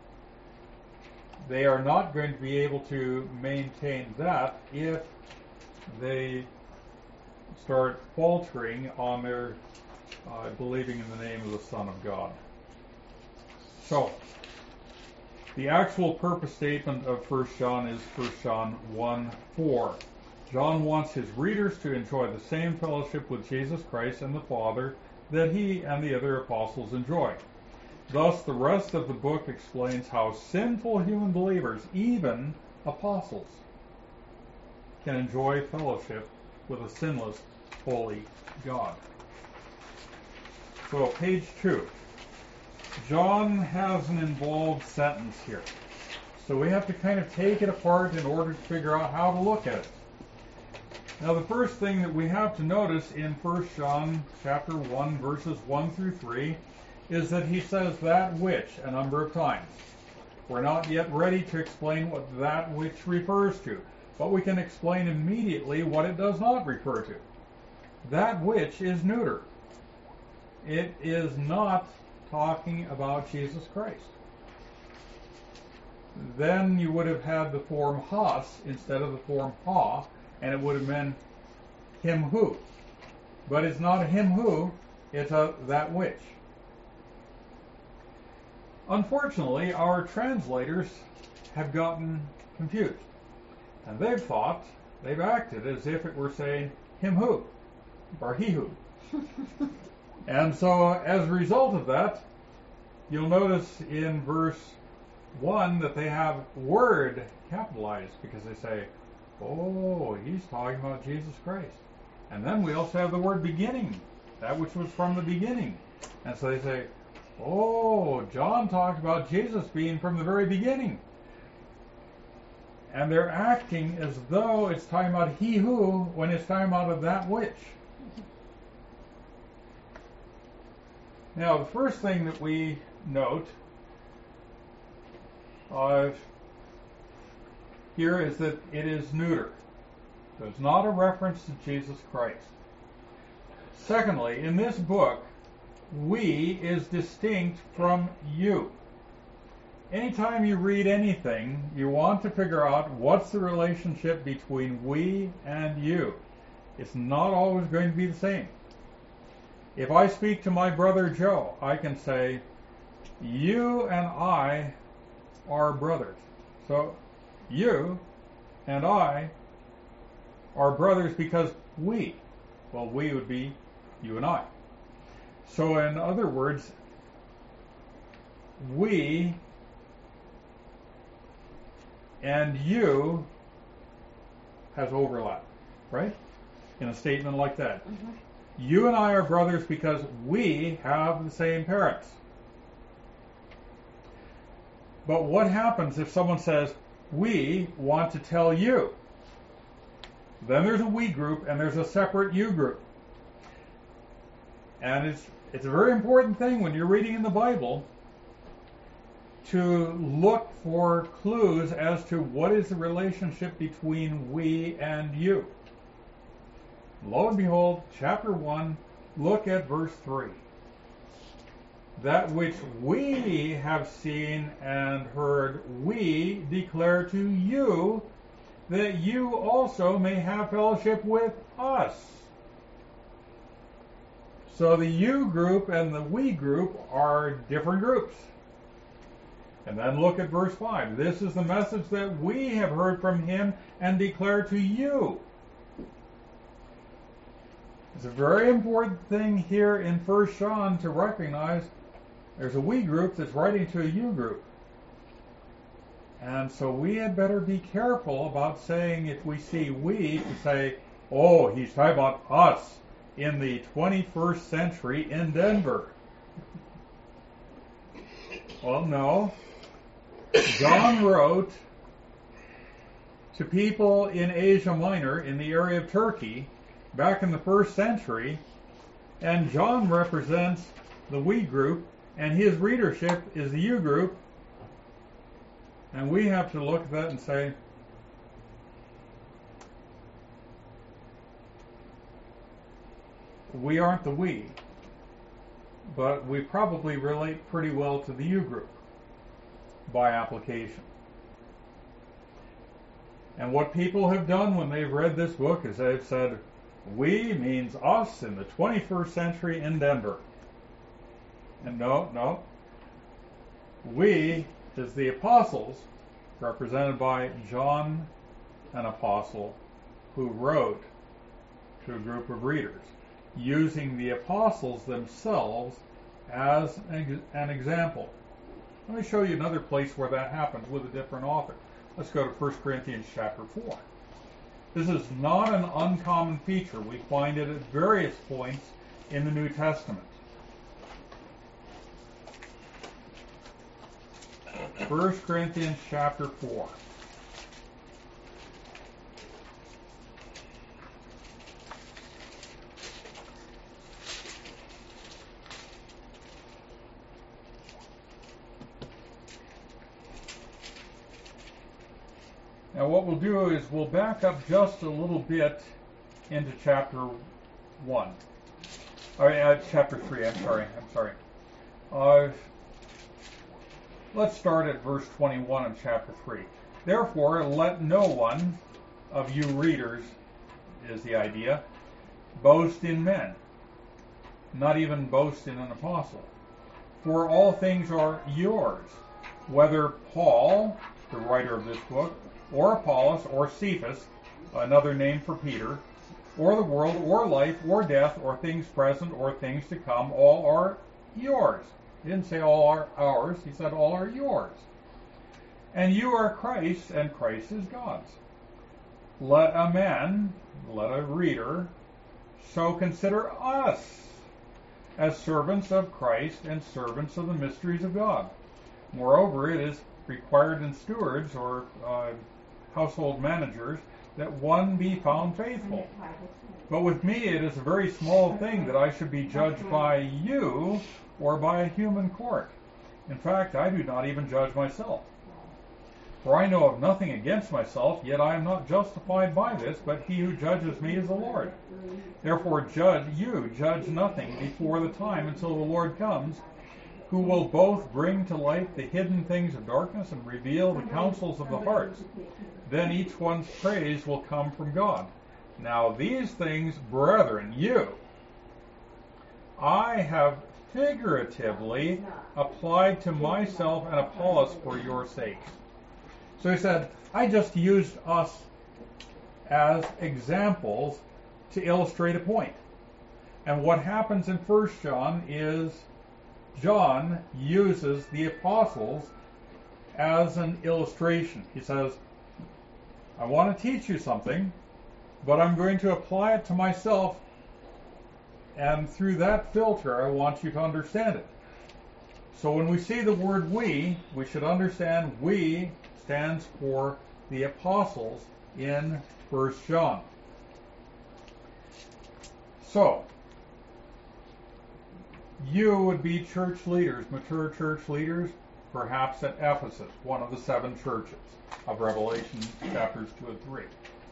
They are not going to be able to maintain that if they start faltering on their uh, believing in the name of the Son of God. So, the actual purpose statement of First John is First John one four. John wants his readers to enjoy the same fellowship with Jesus Christ and the Father that he and the other apostles enjoy. Thus, the rest of the book explains how sinful human believers, even apostles, can enjoy fellowship with a sinless, holy God. So, page two. John has an involved sentence here. So we have to kind of take it apart in order to figure out how to look at it. Now, the first thing that we have to notice in First John chapter one, verses one through three, is that he says that which a number of times. We're not yet ready to explain what that which refers to, but we can explain immediately what it does not refer to. That which is neuter. It is not talking about Jesus Christ. Then you would have had the form has instead of the form ha, and it would have been him who. But it's not a him who, it's a that which. Unfortunately, our translators have gotten confused. And they've thought, they've acted as if it were saying him who, or he who. And so, as a result of that, you'll notice in verse one that they have word capitalized because they say, oh, he's talking about Jesus Christ. And then we also have the word beginning, that which was from the beginning. And so they say, oh, John talked about Jesus being from the very beginning. And they're acting as though it's talking about he who when it's talking about of that which. Now, the first thing that we note uh, here is that it is neuter. So it's not a reference to Jesus Christ. Secondly, in this book, we is distinct from you. Anytime you read anything, you want to figure out what's the relationship between we and you. It's not always going to be the same. If I speak to my brother Joe, I can say, you and I are brothers. So you and I are brothers because we, well, we would be you and I. So in other words, we and you has overlap, right? In a statement like that. Mm-hmm. You and I are brothers because we have the same parents. But what happens if someone says, we want to tell you? Then there's a we group and there's a separate you group. And it's it's a very important thing when you're reading in the Bible to look for clues as to what is the relationship between we and you. Lo and behold, chapter one, look at verse three. That which we have seen and heard, we declare to you, that you also may have fellowship with us. So the you group and the we group are different groups. And then look at verse five. This is the message that we have heard from him and declare to you. It's a very important thing here in First John to recognize there's a we group that's writing to a you group. And so we had better be careful about saying, if we see we, to say, oh, he's talking about us in the twenty-first century in Denver. Well, no. John wrote to people in Asia Minor, in the area of Turkey, back in the first century, and John represents the we group, and his readership is the you group, and we have to look at that and say, we aren't the we, but we probably relate pretty well to the you group. by application. And what people have done when they've read this book is they've said, we means us in the twenty-first century in Denver. And no, no. We is the apostles, represented by John, an apostle, who wrote to a group of readers, using the apostles themselves as an, an example. Let me show you another place where that happens with a different author. Let's go to First Corinthians chapter four. This is not an uncommon feature. We find it at various points in the New Testament. First Corinthians chapter four. Now what we'll do is we'll back up just a little bit into chapter one. Or uh, chapter three, I'm sorry, I'm sorry. Uh, let's start at verse twenty-one of chapter three. Therefore, let no one of you readers, is the idea, boast in men, not even boast in an apostle. For all things are yours, whether Paul, the writer of this book, or Apollos, or Cephas, another name for Peter, or the world, or life, or death, or things present, or things to come, all are yours. He didn't say all are ours, he said all are yours. And you are Christ, and Christ is God's. Let a man, let a reader, so consider us as servants of Christ and servants of the mysteries of God. Moreover, it is required in stewards, or uh, household managers, that one be found faithful. But with me it is a very small thing that I should be judged by you or by a human court. In fact, I do not even judge myself. For I know of nothing against myself, yet I am not justified by this, but he who judges me is the Lord. Therefore judge you, judge nothing before the time until the Lord comes, who will both bring to light the hidden things of darkness and reveal the counsels of the hearts. Then each one's praise will come from God. Now these things, brethren, you, I have figuratively applied to myself and Apollos for your sakes. So he said, I just used us as examples to illustrate a point. And what happens in First John is John uses the apostles as an illustration. He says, I want to teach you something, but I'm going to apply it to myself, and through that filter I want you to understand it. So when we see the word we, we should understand we stands for the apostles in First John. So, you would be church leaders, mature church leaders, perhaps at Ephesus, one of the seven churches of Revelation chapters two and three.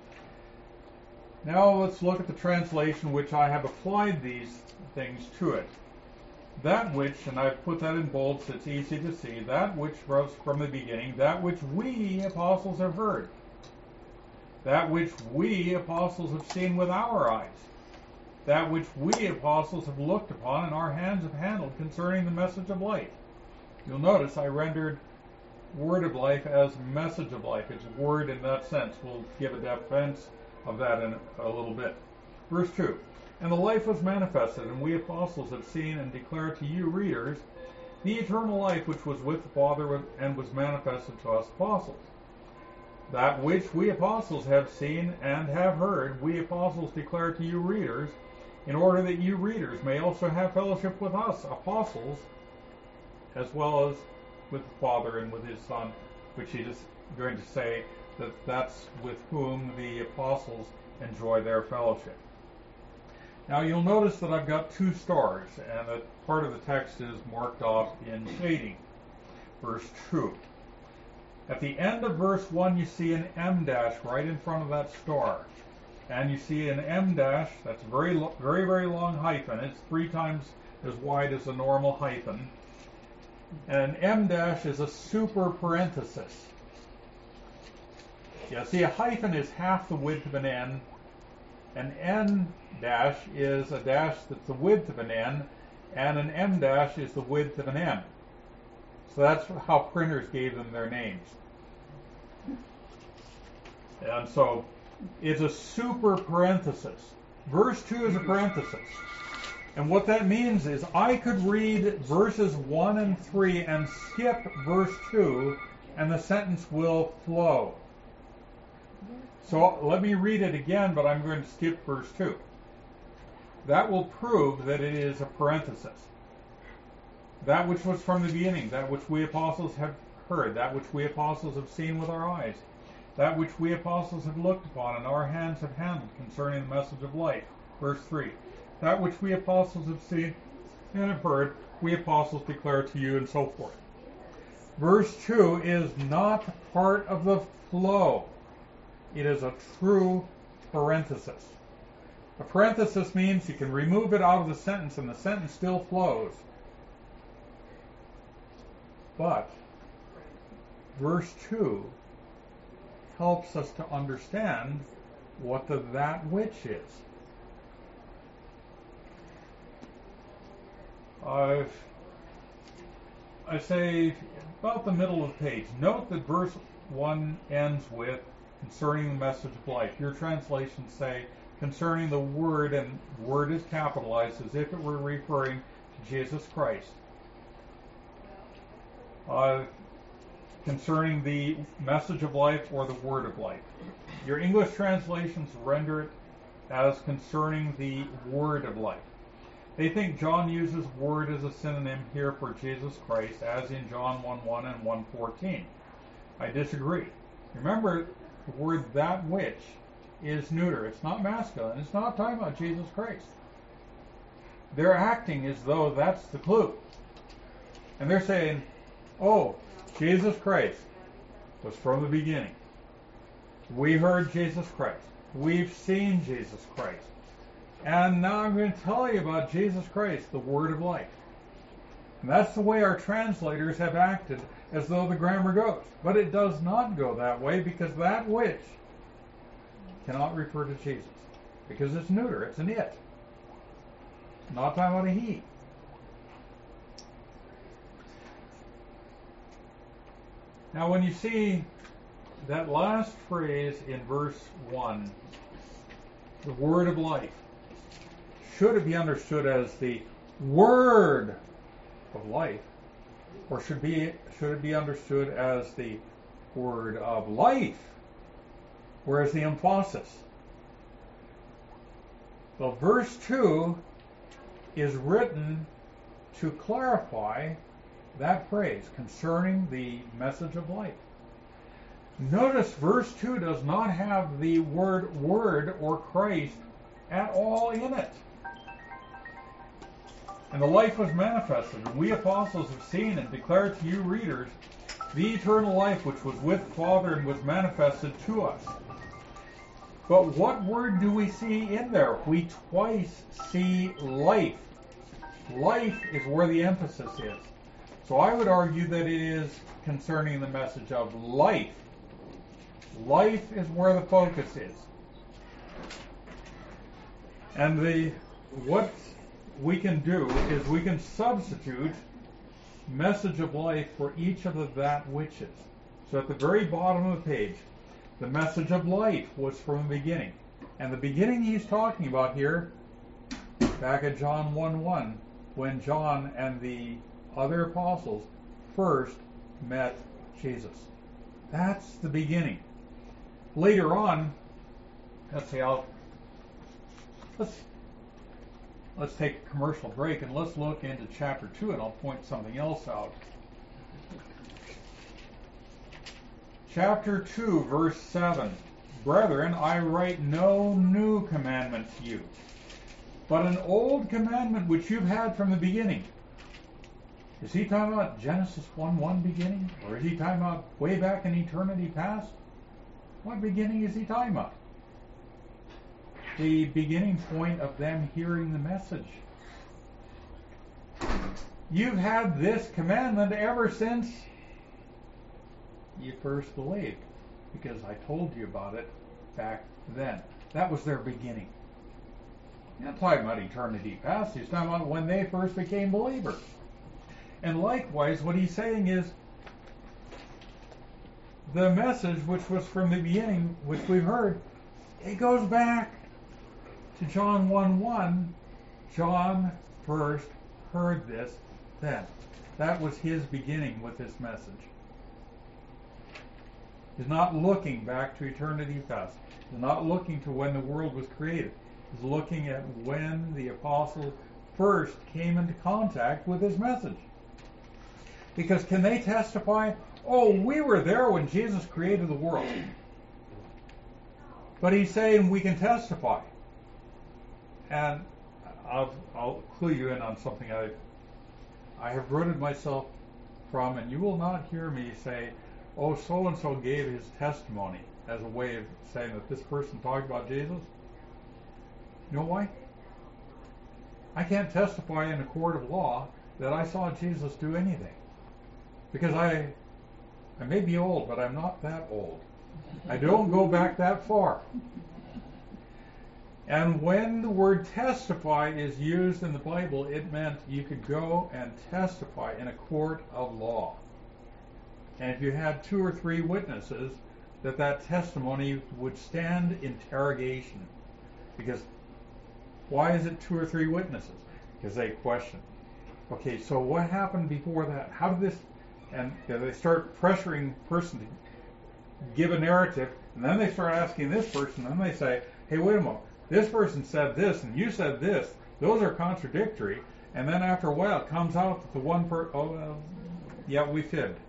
Now let's look at the translation which I have applied these things to it. That which, and I've put that in bold so it's easy to see, that which was from the beginning, that which we apostles have heard, that which we apostles have seen with our eyes, that which we apostles have looked upon and our hands have handled concerning the message of life. You'll notice I rendered word of life as message of life. It's word in that sense. We'll give a defense of that in a little bit. Verse two. And the life was manifested, and we apostles have seen and declare to you readers the eternal life which was with the Father and was manifested to us apostles. That which we apostles have seen and have heard, we apostles declare to you readers, in order that you readers may also have fellowship with us, apostles, as well as with the Father and with his Son, which he is going to say that that's with whom the apostles enjoy their fellowship. Now you'll notice that I've got two stars, and that part of the text is marked off in shading. Verse two. At the end of verse one, you see an M dash right in front of that star. And you see an M dash, that's a very, very, very long hyphen. It's three times as wide as a normal hyphen. And an em dash is a super parenthesis. Yeah, see, a hyphen is half the width of an N. An N dash is a dash that's the width of an N, and an em dash is the width of an M. So that's how printers gave them their names. And so it's a super parenthesis. Verse two is a parenthesis. And what that means is I could read verses one and three and skip verse two, and the sentence will flow. So let me read it again, but I'm going to skip verse two. That will prove that it is a parenthesis. That which was from the beginning, that which we apostles have heard, that which we apostles have seen with our eyes, that which we apostles have looked upon and our hands have handled concerning the message of life. Verse three. That which we apostles have seen and have heard, we apostles declare to you, and so forth. Verse two is not part of the flow. It is a true parenthesis. A parenthesis means you can remove it out of the sentence and the sentence still flows. But verse two helps us to understand what the that which is. Uh, I say about the middle of the page. Note that verse one ends with concerning the message of life. Your translations say concerning the word, and word is capitalized as if it were referring to Jesus Christ. Uh, concerning the message of life or the word of life. Your English translations render it as concerning the word of life. They think John uses word as a synonym here for Jesus Christ, as in John one one and one fourteen. I disagree. Remember, the word that which is neuter. It's not masculine. It's not talking about Jesus Christ. They're acting as though that's the clue. And they're saying, oh, Jesus Christ was from the beginning. We heard Jesus Christ. We've seen Jesus Christ. And now I'm going to tell you about Jesus Christ, the Word of life. And that's the way our translators have acted, as though the grammar goes. But it does not go that way, because that which cannot refer to Jesus. Because it's neuter. It's an it. Not talking about a he. Now when you see that last phrase in verse one, the word of life, should it be understood as the word of life, or should be should it be understood as the word of life? Where's the emphasis? Well, verse two is written to clarify that phrase concerning the message of life. Notice verse two does not have the word word or Christ at all in it. And the life was manifested, and we apostles have seen and declared to you readers the eternal life which was with the Father and was manifested to us. But what word do we see in there? We twice see life. Life is where the emphasis is. So I would argue that it is concerning the message of life. Life is where the focus is. And the what we can do is we can substitute message of life for each of the that whiches. So at the very bottom of the page, the message of life was from the beginning. And the beginning he's talking about here, back at John one one, when John and the other apostles first met Jesus. That's the beginning. Later on, let's see, I'll, let's let's take a commercial break and let's look into chapter two, and I'll point something else out. Chapter two, verse seven. Brethren, I write no new commandment to you, but an old commandment which you've had from the beginning. Is he talking about Genesis one one beginning? Or is he talking about way back in eternity past? What beginning is he talking about? The beginning point of them hearing the message. You've had this commandment ever since you first believed, because I told you about it back then. That was their beginning. He's not talking about eternity past. He's talking about when they first became believers. And likewise, what he's saying is, the message which was from the beginning, which we've heard, it goes back to John one one. John first heard this then. That was his beginning with this message. He's not looking back to eternity past. He's not looking to when the world was created. He's looking at when the apostle first came into contact with his message. Because can they testify, oh, we were there when Jesus created the world? But he's saying we can testify. And I'll, I'll clue you in on something I, I have rooted myself from, and you will not hear me say, oh, so-and-so gave his testimony as a way of saying that this person talked about Jesus. You know why? I can't testify in a court of law that I saw Jesus do anything. Because I, I may be old, but I'm not that old. I don't go back that far. And when the word testify is used in the Bible, it meant you could go and testify in a court of law. And if you had two or three witnesses, that that testimony would stand interrogation. Because why is it two or three witnesses? Because they question. Okay, so what happened before that? How did this... And you know, they start pressuring the person to give a narrative, and then they start asking this person, and then they say, hey, wait a moment, this person said this, and you said this. Those are contradictory. And then after a while, it comes out that the one person, oh, uh, yeah, we fibbed.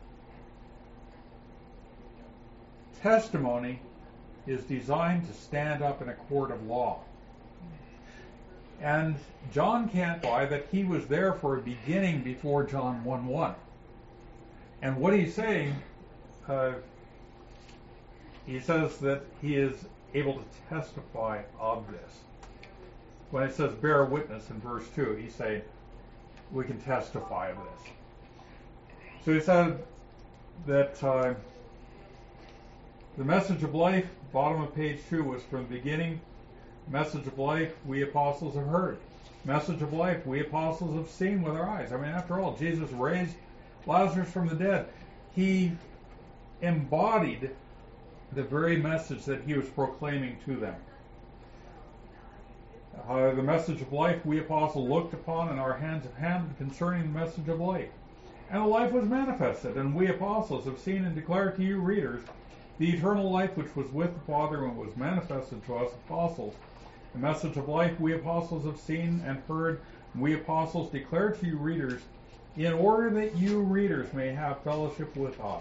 Testimony is designed to stand up in a court of law. And John can't lie that he was there for a beginning before John one one. And what he's saying, uh, he says that he is able to testify of this. When it says bear witness in verse two, he's saying we can testify of this. So he said that uh, the message of life, bottom of page two, was from the beginning. Message of life we apostles have heard. Message of life we apostles have seen with our eyes. I mean, after all, Jesus raised Lazarus from the dead. He embodied the very message that he was proclaiming to them. Uh, the message of life we apostles looked upon, and our hands have handled concerning the message of life. And the life was manifested, and we apostles have seen and declared to you readers the eternal life which was with the Father and was manifested to us apostles. The message of life we apostles have seen and heard, and we apostles declare to you readers, in order that you readers may have fellowship with us.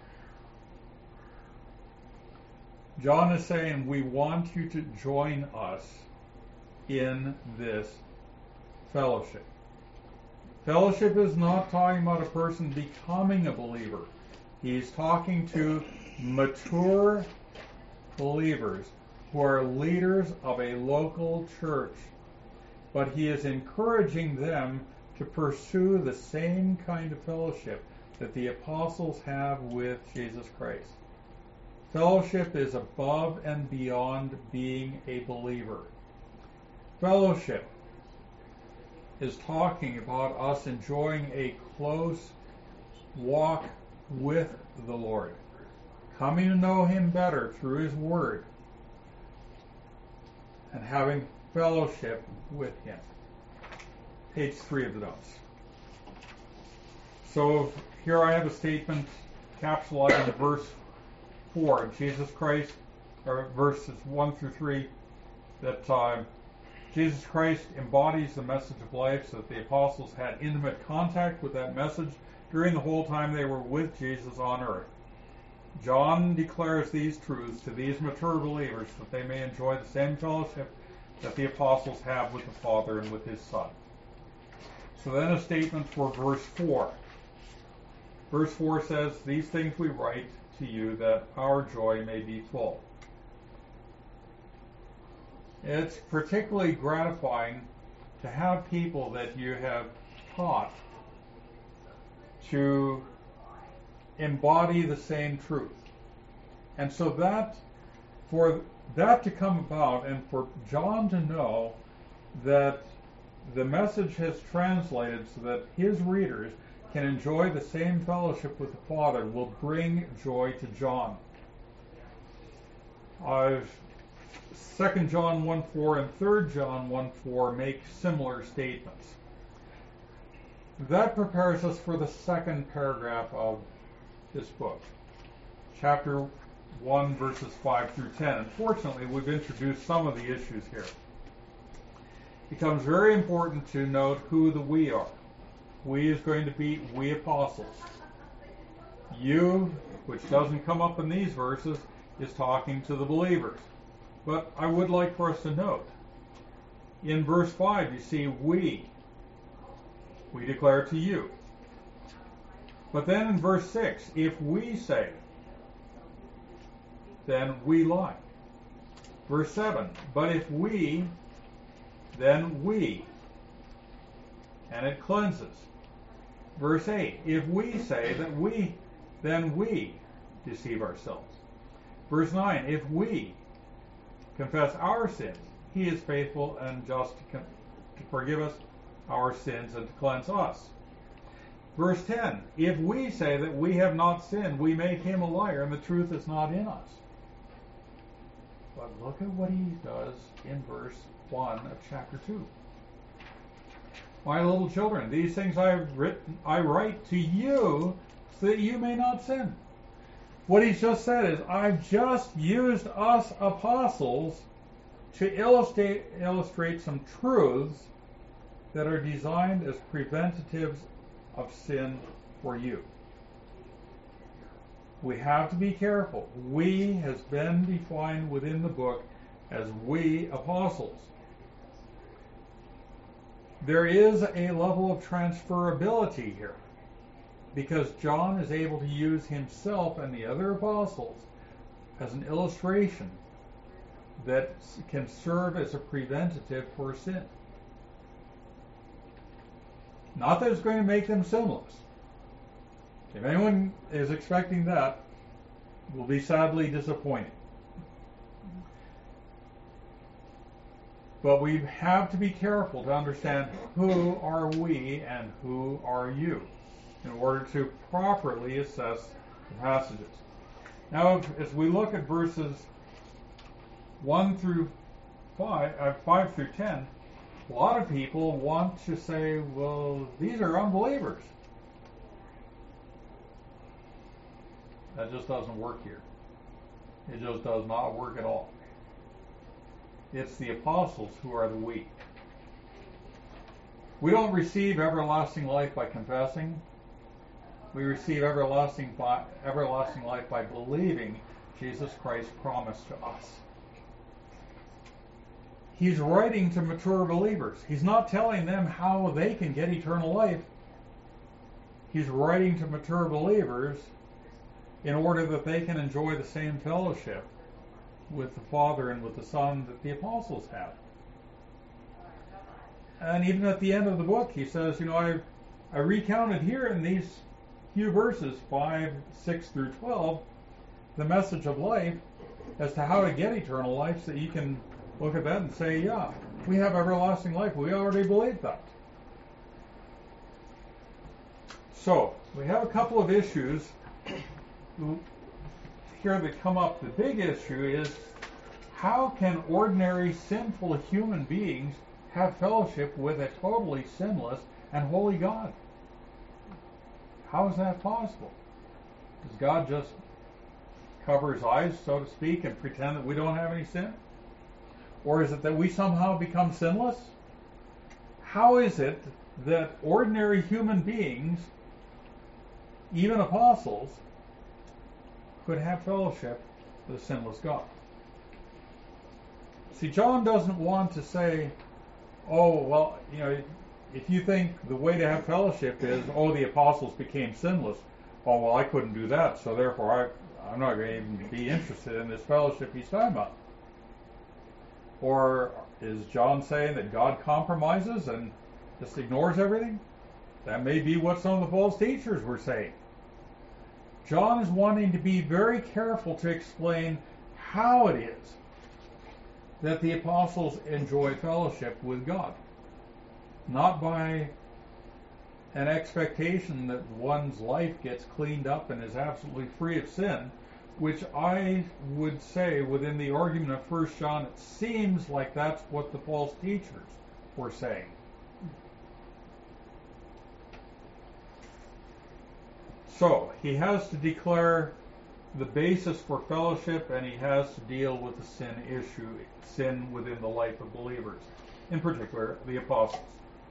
John is saying we want you to join us in this fellowship. Fellowship is not talking about a person becoming a believer. He's talking to mature believers who are leaders of a local church. But he is encouraging them to pursue the same kind of fellowship that the apostles have with Jesus Christ. Fellowship is above and beyond being a believer. Fellowship is talking about us enjoying a close walk with the Lord, coming to know him better through his word, and having fellowship with him. Page three of the notes. So here I have a statement capsulized in verse four. Jesus Christ, or verses one through three, that uh, Jesus Christ embodies the message of life, so that the apostles had intimate contact with that message during the whole time they were with Jesus on earth. John declares these truths to these mature believers that they may enjoy the same fellowship that the apostles have with the Father and with his Son. So then a statement for verse four. Verse four says, these things we write to you that our joy may be full. It's particularly gratifying to have people that you have taught to embody the same truth. And so that, for that to come about and for John to know that the message has translated so that his readers can enjoy the same fellowship with the Father will bring joy to John. Uh, Second John one four and Third John one four make similar statements. That prepares us for the second paragraph of this book, chapter one, verses five through ten. Unfortunately, we've introduced some of the issues here. It becomes very important to note who the we are. We is going to be we apostles. You, which doesn't come up in these verses, is talking to the believers. But I would like for us to note, in verse five, you see we. We declare to you. But then in verse six, if we say, then we lie. Verse seven, but if we, then we. And it cleanses. Verse eight, if we say that we, then we deceive ourselves. Verse nine, if we confess our sins, he is faithful and just to, con- to forgive us our sins and to cleanse us. Verse ten, if we say that we have not sinned, we make him a liar and the truth is not in us. But look at what he does in verse one of chapter two. My little children, these things I have written, I write to you so that you may not sin. What he's just said is, I've just used us apostles to illustrate, illustrate some truths that are designed as preventatives of sin for you. We have to be careful. We has been defined within the book as we apostles. There is a level of transferability here, because John is able to use himself and the other apostles as an illustration that can serve as a preventative for sin. Not that it's going to make them sinless. If anyone is expecting that, will be sadly disappointed. But we have to be careful to understand who are we and who are you in order to properly assess the passages. Now, as we look at verses one through five, uh, five through ten, a lot of people want to say, well, these are unbelievers. That just doesn't work here. It just does not work at all. It's the apostles who are the we. We don't receive everlasting life by confessing. We receive everlasting, by, everlasting life by believing Jesus Christ's promise to us. He's writing to mature believers. He's not telling them how they can get eternal life. He's writing to mature believers in order that they can enjoy the same fellowship with the Father and with the Son that the apostles have. And even at the end of the book, he says, you know, I I recounted here in these few verses, five, six through twelve, the message of life as to how to get eternal life, so that you can look at that and say, yeah, we have everlasting life. We already believe that. So, we have a couple of issues here that come up. The big issue is, how can ordinary sinful human beings have fellowship with a totally sinless and holy God? How is that possible? Does God just cover his eyes, so to speak, and pretend that we don't have any sin? Or is it that we somehow become sinless? How is it that ordinary human beings, even apostles, could have fellowship with a sinless God? See, John doesn't want to say, oh, well, you know, if you think the way to have fellowship is, oh, the apostles became sinless, oh, well, I couldn't do that, so therefore I, I'm not going to even be interested in this fellowship he's talking about. Or is John saying that God compromises and just ignores everything? That may be what some of the false teachers were saying. John is wanting to be very careful to explain how it is that the apostles enjoy fellowship with God. Not by an expectation that one's life gets cleaned up and is absolutely free of sin, which I would say within the argument of First John, it seems like that's what the false teachers were saying. So, he has to declare the basis for fellowship, and he has to deal with the sin issue, sin within the life of believers, in particular the apostles.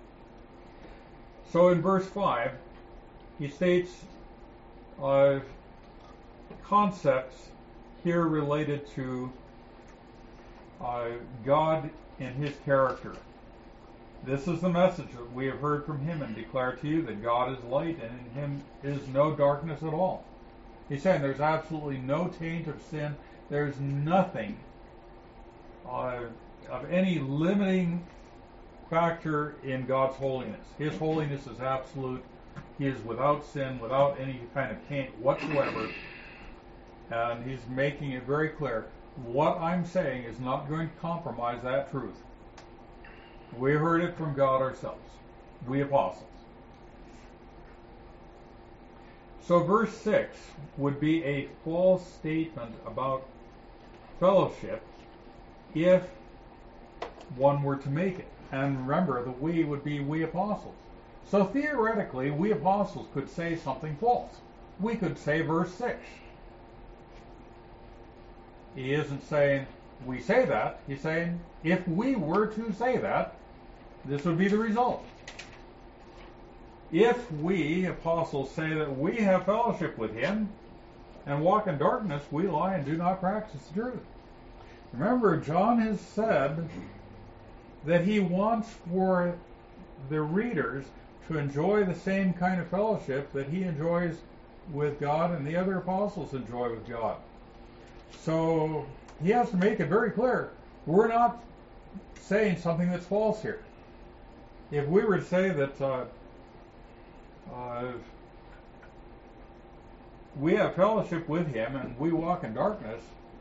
So in verse five, he states uh, concepts here related to uh, God and his character. This is the message that we have heard from him and declare to you, that God is light and in him is no darkness at all. He's saying there's absolutely no taint of sin. There's nothing uh, of any limiting factor in God's holiness. His holiness is absolute. He is without sin, without any kind of taint whatsoever. And he's making it very clear. What I'm saying is not going to compromise that truth. We heard it from God ourselves, we apostles. So verse six would be a false statement about fellowship if one were to make it. And remember, the we would be we apostles. So theoretically, we apostles could say something false. We could say verse six. He isn't saying we say that. He's saying if we were to say that, this would be the result. If we, apostles, say that we have fellowship with him and walk in darkness, we lie and do not practice the truth. Remember, John has said that he wants for the readers to enjoy the same kind of fellowship that he enjoys with God and the other apostles enjoy with God. So he has to make it very clear. We're not saying something that's false here. If we were to say that uh, uh, we have fellowship with him and we walk in darkness,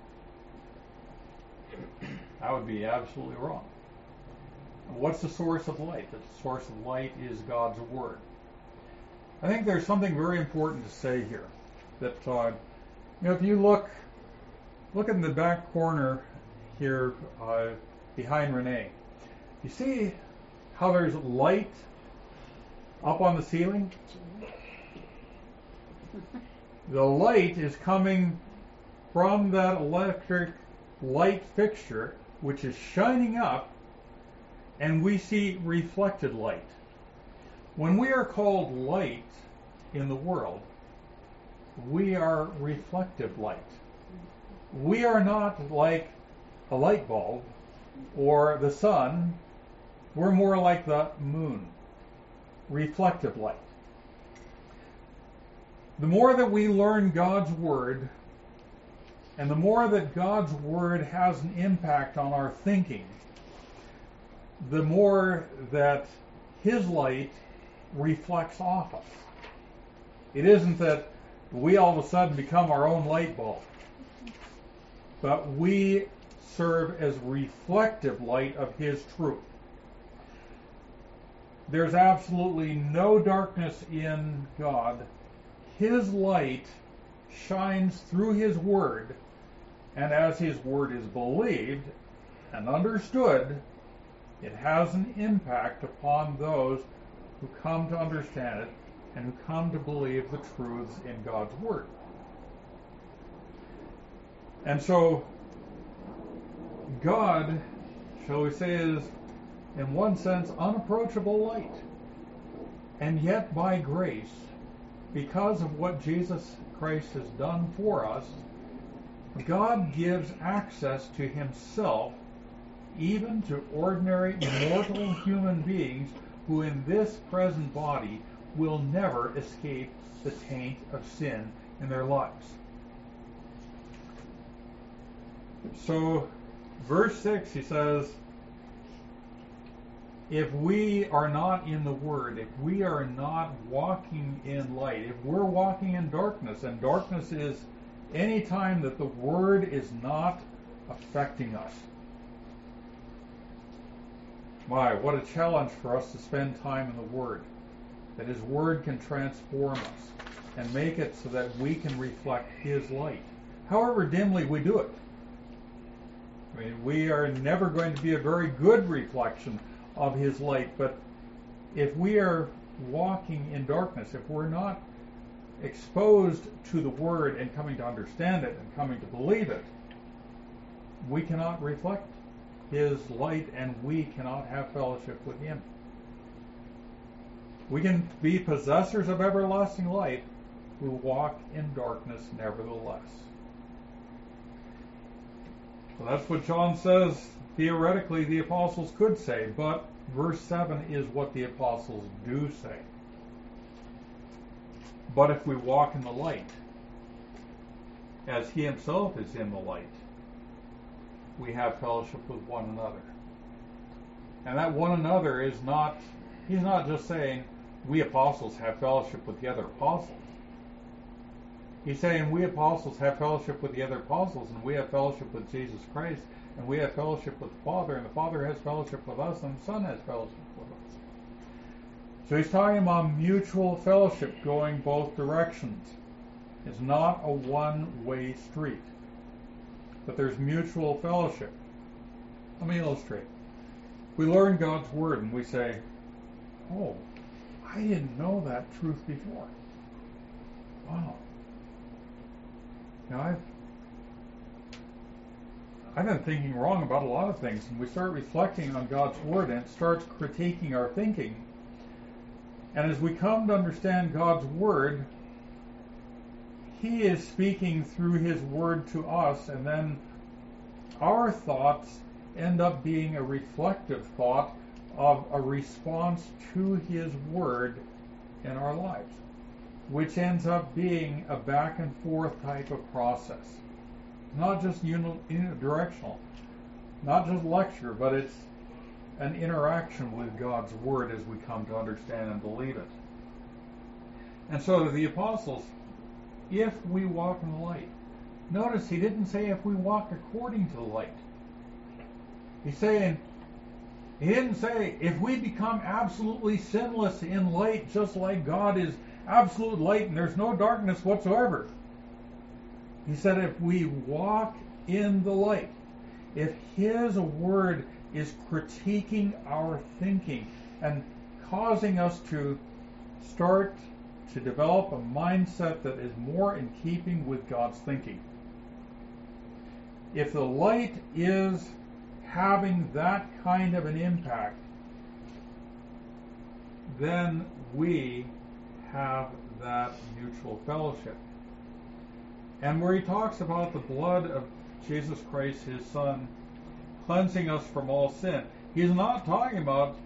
that would be absolutely wrong. What's the source of light? The source of light is God's Word. I think there's something very important to say here. That uh, you know, if you look, look in the back corner here uh, behind Renee, you see how there's light up on the ceiling? The light is coming from that electric light fixture, which is shining up, and we see reflected light. When we are called light in the world, we are reflective light. We are not like a light bulb or the sun. We're more like the moon, reflective light. The more that we learn God's Word, and the more that God's Word has an impact on our thinking, the more that his light reflects off us. It isn't that we all of a sudden become our own light bulb, but we serve as reflective light of his truth. There's absolutely no darkness in God. His light shines through his Word, and as his Word is believed and understood, it has an impact upon those who come to understand it and who come to believe the truths in God's Word. And so, God, shall we say, is in one sense unapproachable light. And yet by grace, because of what Jesus Christ has done for us, God gives access to himself even to ordinary mortal human beings who in this present body will never escape the taint of sin in their lives. So, verse six, he says, if we are not in the Word, if we are not walking in light, if we're walking in darkness, and darkness is any time that the Word is not affecting us. My, what a challenge for us to spend time in the Word, that His Word can transform us and make it so that we can reflect His light, however dimly we do it. I mean, we are never going to be a very good reflection of His light, but if we are walking in darkness, if we're not exposed to the Word and coming to understand it and coming to believe it, we cannot reflect His light and we cannot have fellowship with Him. We can be possessors of everlasting light who walk in darkness nevertheless. So that's what John says theoretically the apostles could say, but verse seven is what the apostles do say. But if we walk in the light, as He Himself is in the light, we have fellowship with one another. And that one another is not, He's not just saying we apostles have fellowship with the other apostles. He's saying we apostles have fellowship with the other apostles, and we have fellowship with Jesus Christ, and we have fellowship with the Father, and the Father has fellowship with us, and the Son has fellowship with us. So he's talking about mutual fellowship going both directions. It's not a one-way street, but there's mutual fellowship. Let me illustrate. We learn God's Word, and we say, oh, I didn't know that truth before. Wow. Now, I've, I've been thinking wrong about a lot of things, and we start reflecting on God's Word, and it starts critiquing our thinking. And as we come to understand God's Word, He is speaking through His Word to us, and then our thoughts end up being a reflective thought of a response to His Word in our lives, which ends up being a back and forth type of process. Not just unidirectional, not just lecture, but it's an interaction with God's Word as we come to understand and believe it. And so to the apostles, if we walk in the light, notice he didn't say if we walk according to the light. He's saying, he didn't say if we become absolutely sinless in light, just like God is absolute light and there's no darkness whatsoever. He said if we walk in the light, if His Word is critiquing our thinking and causing us to start to develop a mindset that is more in keeping with God's thinking. If the light is having that kind of an impact, then we have that mutual fellowship. And where he talks about the blood of Jesus Christ, His Son, cleansing us from all sin, he's not talking about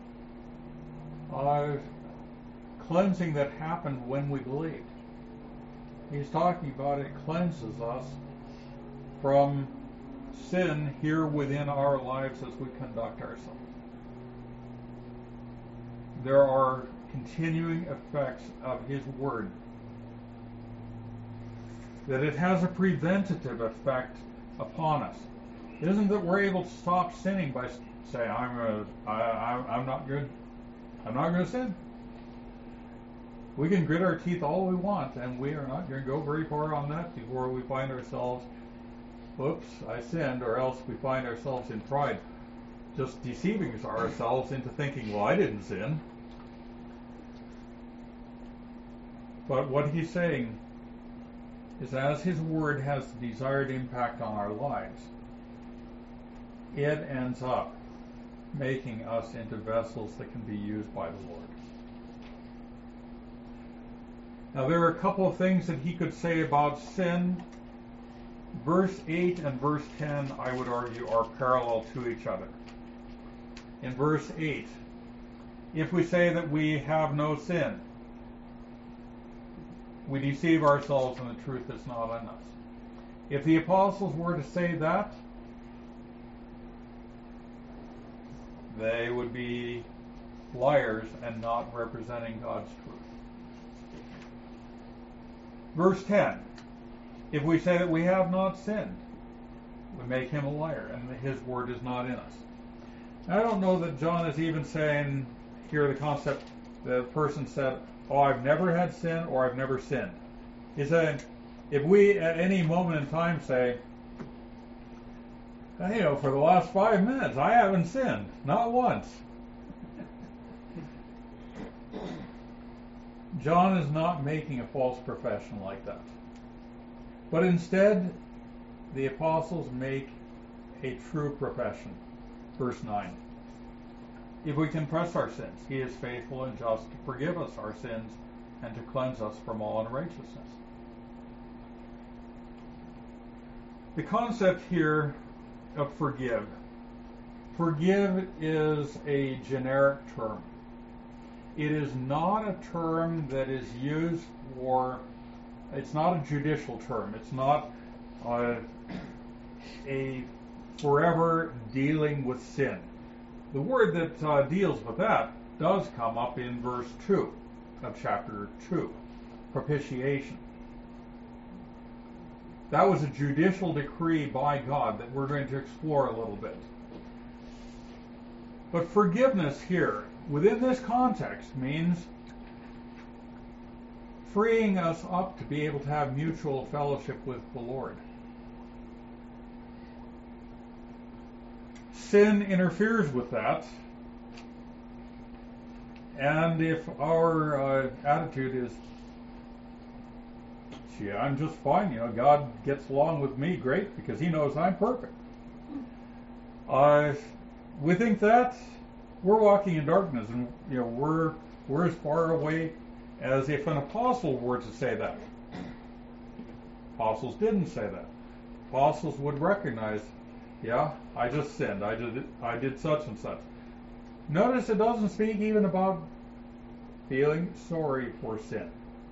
uh, cleansing that happened when we believed. He's talking about it cleanses us from sin here within our lives as we conduct ourselves. There are continuing effects of His Word, that it has a preventative effect upon us. It isn't that we're able to stop sinning by saying, I'm a, I, I, I'm not good, I'm not going to sin. We can grit our teeth all we want, and we are not going to go very far on that before we find ourselves, whoops, I sinned, or else we find ourselves in pride, just deceiving ourselves into thinking, well, I didn't sin. But what he's saying is as His Word has the desired impact on our lives, it ends up making us into vessels that can be used by the Lord. Now there are a couple of things that he could say about sin. Verse eight and verse ten, I would argue, are parallel to each other. In verse eight, if we say that we have no sin, we deceive ourselves and the truth is not in us. If the apostles were to say that, they would be liars and not representing God's truth. Verse ten, if we say that we have not sinned, we make him a liar, and his word is not in us. Now, I don't know that John is even saying here the concept that a person said, oh, I've never had sin or I've never sinned. He's saying, if we at any moment in time say, you know, for the last five minutes, I haven't sinned, not once. John is not making a false profession like that. But instead, the apostles make a true profession. Verse nine. If we confess our sins, he is faithful and just to forgive us our sins and to cleanse us from all unrighteousness. The concept here of forgive. Forgive is a generic term. It is not a term that is used for, it's not a judicial term. It's not uh, a forever dealing with sin. The word that uh, deals with that does come up in verse two of chapter two, propitiation. That was a judicial decree by God that we're going to explore a little bit. But forgiveness here, within this context, means freeing us up to be able to have mutual fellowship with the Lord. Sin interferes with that, and if our uh, attitude is, gee, I'm just fine, you know, God gets along with me great because he knows I'm perfect. Uh, we think that we're walking in darkness, and you know we're we're as far away as if an apostle were to say that. Apostles didn't say that. Apostles would recognize, yeah, I just sinned. I did I did such and such. Notice it doesn't speak even about feeling sorry for sin.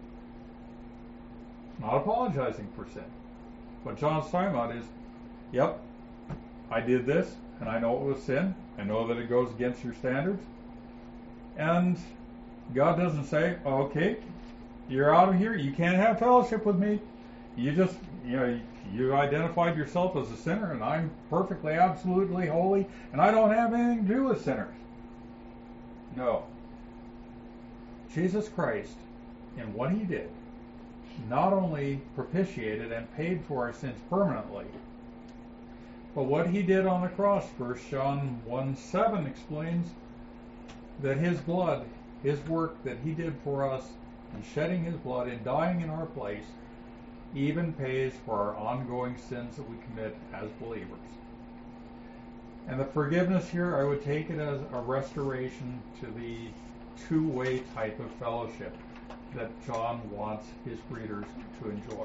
Not apologizing for sin. What John's talking about is, yep, I did this, and I know it was sin. I know that it goes against your standards. And God doesn't say, okay, you're out of here. You can't have fellowship with me. You just, you know, you identified yourself as a sinner, and I'm perfectly, absolutely holy, and I don't have anything to do with sinners. No. Jesus Christ, in what he did, not only propitiated and paid for our sins permanently, but what he did on the cross, First John one seven explains that his blood, his work that he did for us in shedding his blood and dying in our place, even pays for our ongoing sins that we commit as believers. And the forgiveness here, I would take it as a restoration to the two-way type of fellowship that John wants his readers to enjoy.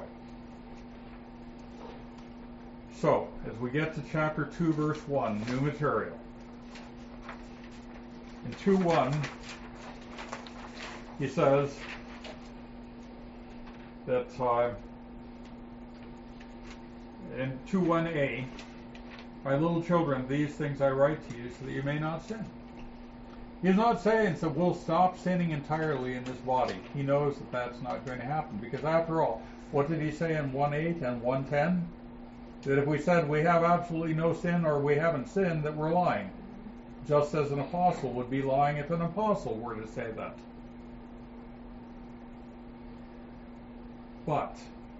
So, as we get to chapter two, verse one, new material. In two one, he says that uh, in two one a, my little children, these things I write to you so that you may not sin. He's not saying so we'll stop sinning entirely in this body. He knows that that's not going to happen, because after all, what did he say in one eight and one ten? That if we said we have absolutely no sin or we haven't sinned, that we're lying. Just as an apostle would be lying if an apostle were to say that. But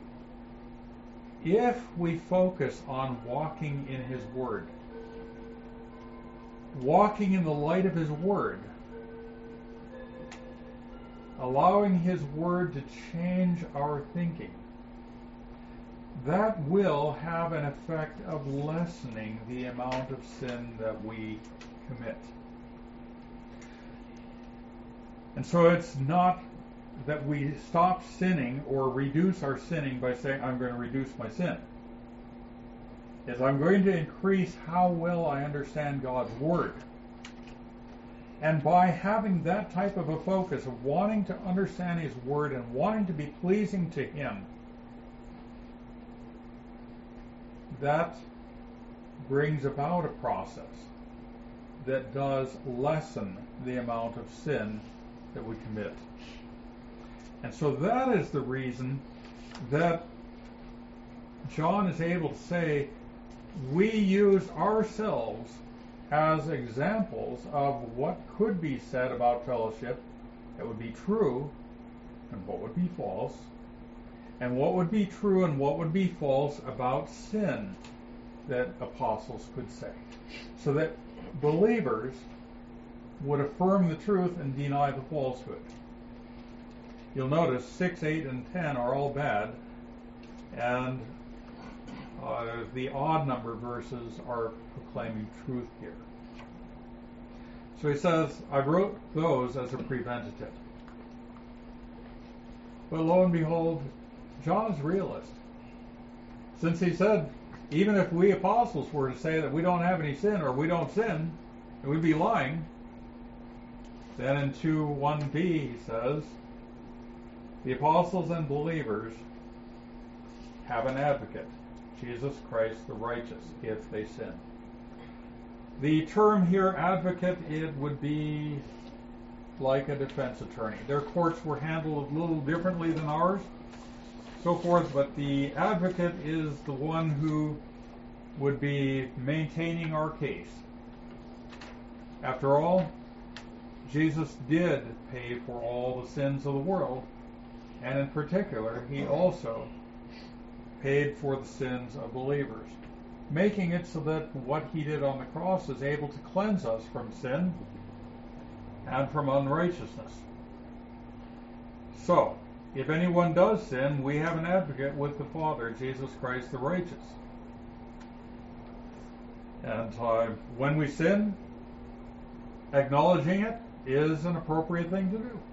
if we focus on walking in his word, walking in the light of his word, allowing his word to change our thinking, that will have an effect of lessening the amount of sin that we commit. And so it's not that we stop sinning or reduce our sinning by saying, I'm going to reduce my sin. Is I'm going to increase how well I understand God's Word. And by having that type of a focus of wanting to understand His Word and wanting to be pleasing to Him, that brings about a process that does lessen the amount of sin that we commit. And so that is the reason that John is able to say we use ourselves as examples of what could be said about fellowship that would be true and what would be false, and what would be true and what would be false about sin that apostles could say, so that believers would affirm the truth and deny the falsehood. You'll notice six, eight, and ten are all bad, and uh, the odd number verses are proclaiming truth here. So he says, I wrote those as a preventative. But lo and behold, John is a realist. Since he said, even if we apostles were to say that we don't have any sin or we don't sin, and we'd be lying, then in two one b he says, the apostles and believers have an advocate, Jesus Christ the righteous, if they sin. The term here, advocate, it would be like a defense attorney. Their courts were handled a little differently than ours, so forth, but the advocate is the one who would be maintaining our case. After all, Jesus did pay for all the sins of the world, and in particular, he also paid for the sins of believers, making it so that what he did on the cross is able to cleanse us from sin and from unrighteousness. So, if anyone does sin, we have an advocate with the Father, Jesus Christ the righteous. And uh, when we sin, acknowledging it is an appropriate thing to do.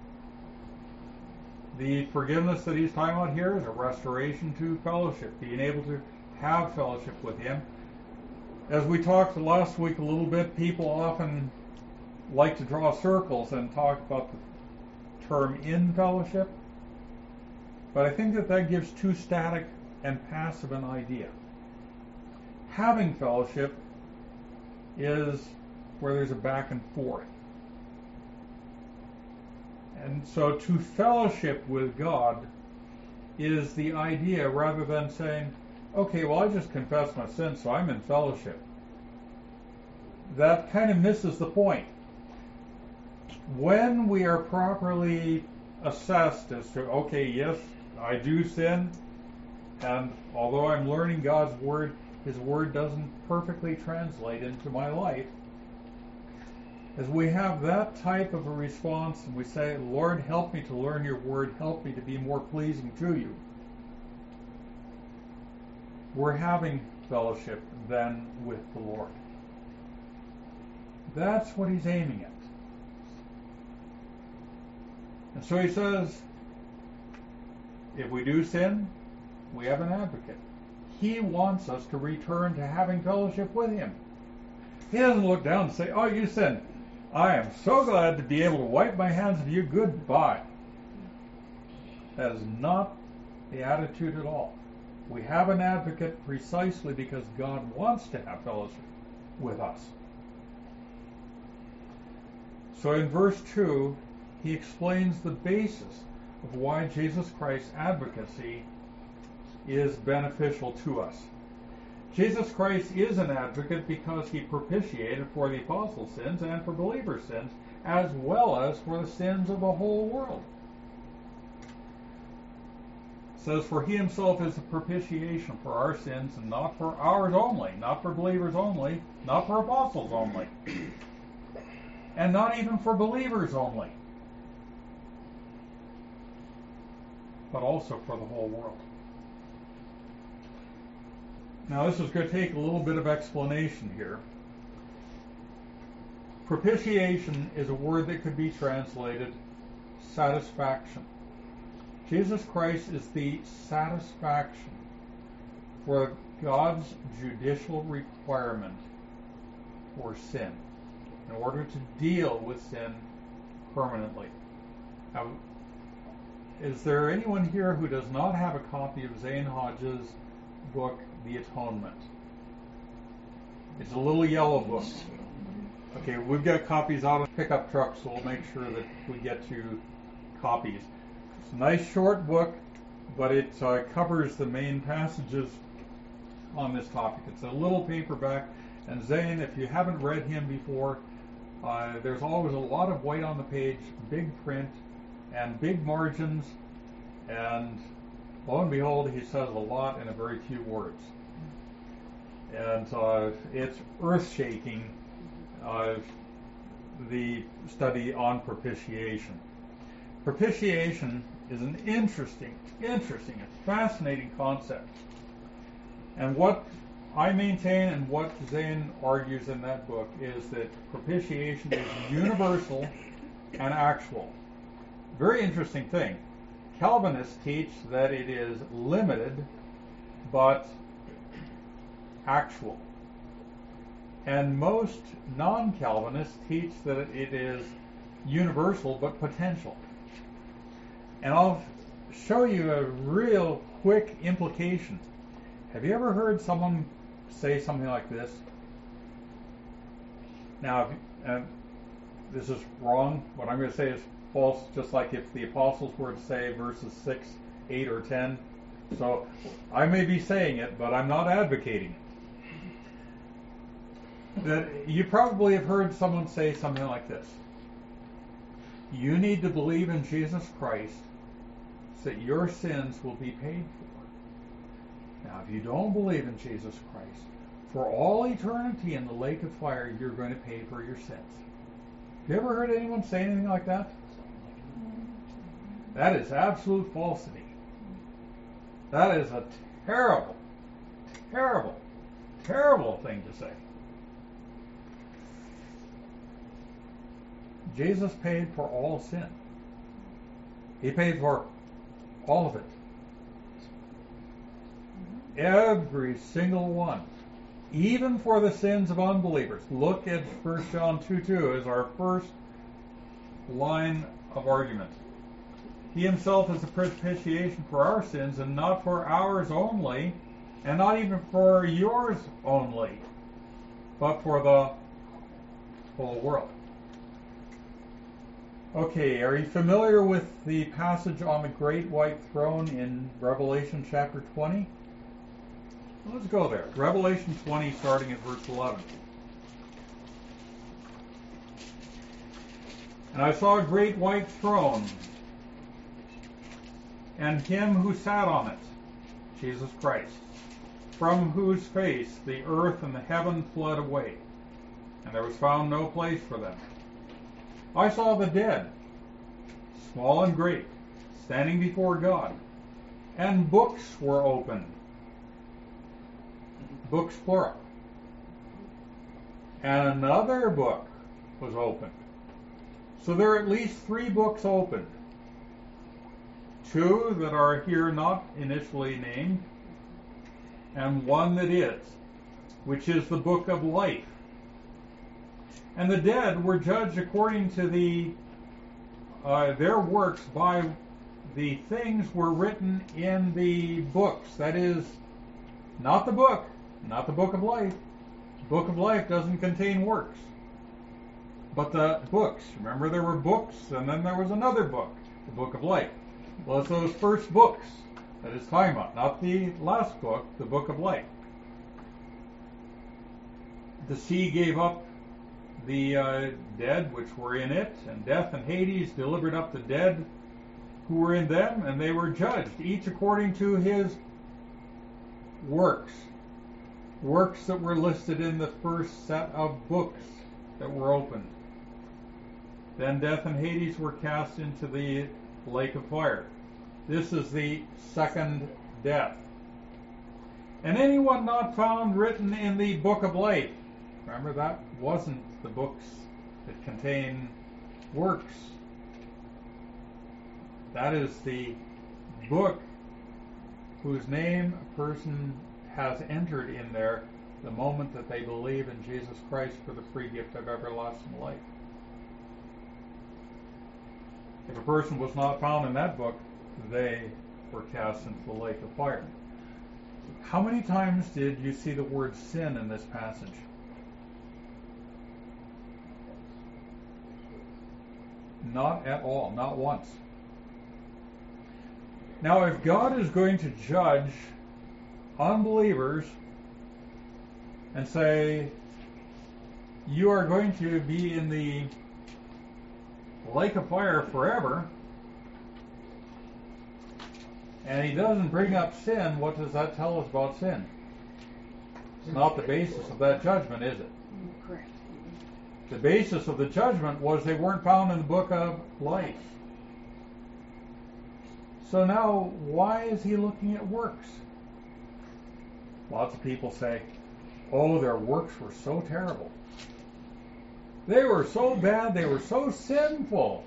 The forgiveness that he's talking about here is a restoration to fellowship, being able to have fellowship with him. As we talked last week a little bit, people often like to draw circles and talk about the term in fellowship, but I think that that gives too static and passive an idea. Having fellowship is where there's a back and forth. And so to fellowship with God is the idea, rather than saying, okay, well, I just confessed my sin, so I'm in fellowship. That kind of misses the point. When we are properly assessed as to, okay, yes, I do sin, and although I'm learning God's Word, His Word doesn't perfectly translate into my life. As we have that type of a response, and we say, Lord, help me to learn your Word, help me to be more pleasing to you, we're having fellowship then with the Lord. That's what he's aiming at. And so he says, if we do sin, we have an advocate. He wants us to return to having fellowship with him. He doesn't look down and say, oh, you sinned. I am so glad to be able to wipe my hands of you. Goodbye. That is not the attitude at all. We have an advocate precisely because God wants to have fellowship with us. So in verse two, he explains the basis of why Jesus Christ's advocacy is beneficial to us. Jesus Christ is an advocate because he propitiated for the apostles' sins and for believers' sins, as well as for the sins of the whole world. It says, for he himself is a propitiation for our sins, and not for ours only, not for believers only, not for apostles only, and not even for believers only, but also for the whole world. Now this is going to take a little bit of explanation here. Propitiation is a word that could be translated satisfaction. Jesus Christ is the satisfaction for God's judicial requirement for sin in order to deal with sin permanently. Now, is there anyone here who does not have a copy of Zane Hodge's book, The Atonement? It's a little yellow book. Okay, we've got copies out of the pickup truck, so we'll make sure that we get you copies. It's a nice short book, but it uh, covers the main passages on this topic. It's a little paperback, and Zane, if you haven't read him before, uh, there's always a lot of white on the page, big print, and big margins, and lo and behold, he says a lot in a very few words. And uh, it's earth-shaking, uh, the study on propitiation. Propitiation is an interesting, interesting, and fascinating concept. And what I maintain and what Zane argues in that book is that propitiation is universal and actual. Very interesting thing. Calvinists teach that it is limited but actual. And most non-Calvinists teach that it is universal but potential. And I'll show you a real quick implication. Have you ever heard someone say something like this? Now, uh, this is wrong. What I'm going to say is false, just like if the apostles were to say verses six, eight, or ten. So I may be saying it, but I'm not advocating it. That you probably have heard someone say something like this. You need to believe in Jesus Christ so that your sins will be paid for. Now, if you don't believe in Jesus Christ, for all eternity in the lake of fire, you're going to pay for your sins. Have you ever heard anyone say anything like that? That is absolute falsity. That is a terrible, terrible, terrible thing to say. Jesus paid for all sin. He paid for all of it. Every single one. Even for the sins of unbelievers. Look at First John two two as our first line of argument. He himself is a propitiation for our sins, and not for ours only, and not even for yours only, but for the whole world. Okay, are you familiar with the passage on the great white throne in Revelation chapter twenty? Let's go there. Revelation twenty, starting at verse eleven. And I saw a great white throne, and him who sat on it, Jesus Christ, from whose face the earth and the heaven fled away, and there was found no place for them. I saw the dead, small and great, standing before God, and books were opened. Books plural. And another book was opened. So there are at least three books opened. Two that are here not initially named, and one that is, which is the book of life. And the dead were judged according to the uh, their works by the things were written in the books. That is, not the book, not the book of life. The book of life doesn't contain works, but the books. Remember, there were books, and then there was another book, the book of life. Well, it's those first books that it's talking about, not the last book, the book of life. The sea gave up the uh, dead which were in it, and death and Hades delivered up the dead who were in them, and they were judged, each according to his works. Works that were listed in the first set of books that were opened. Then death and Hades were cast into the lake of fire. This is the second death. And anyone not found written in the book of life, remember, that wasn't the books that contain works. That is the book whose name a person has entered in there the moment that they believe in Jesus Christ for the free gift of everlasting life. If a person was not found in that book, they were cast into the lake of fire. How many times did you see the word sin in this passage? Not at all, not once. Now, if God is going to judge unbelievers and say, you are going to be in the lake of fire forever, and he doesn't bring up sin, what does that tell us about sin? It's not the basis of that judgment, is it? Correct. The basis of the judgment was they weren't found in the book of life. So now, why is he looking at works? Lots of people say, oh, their works were so terrible. They were so bad, they were so sinful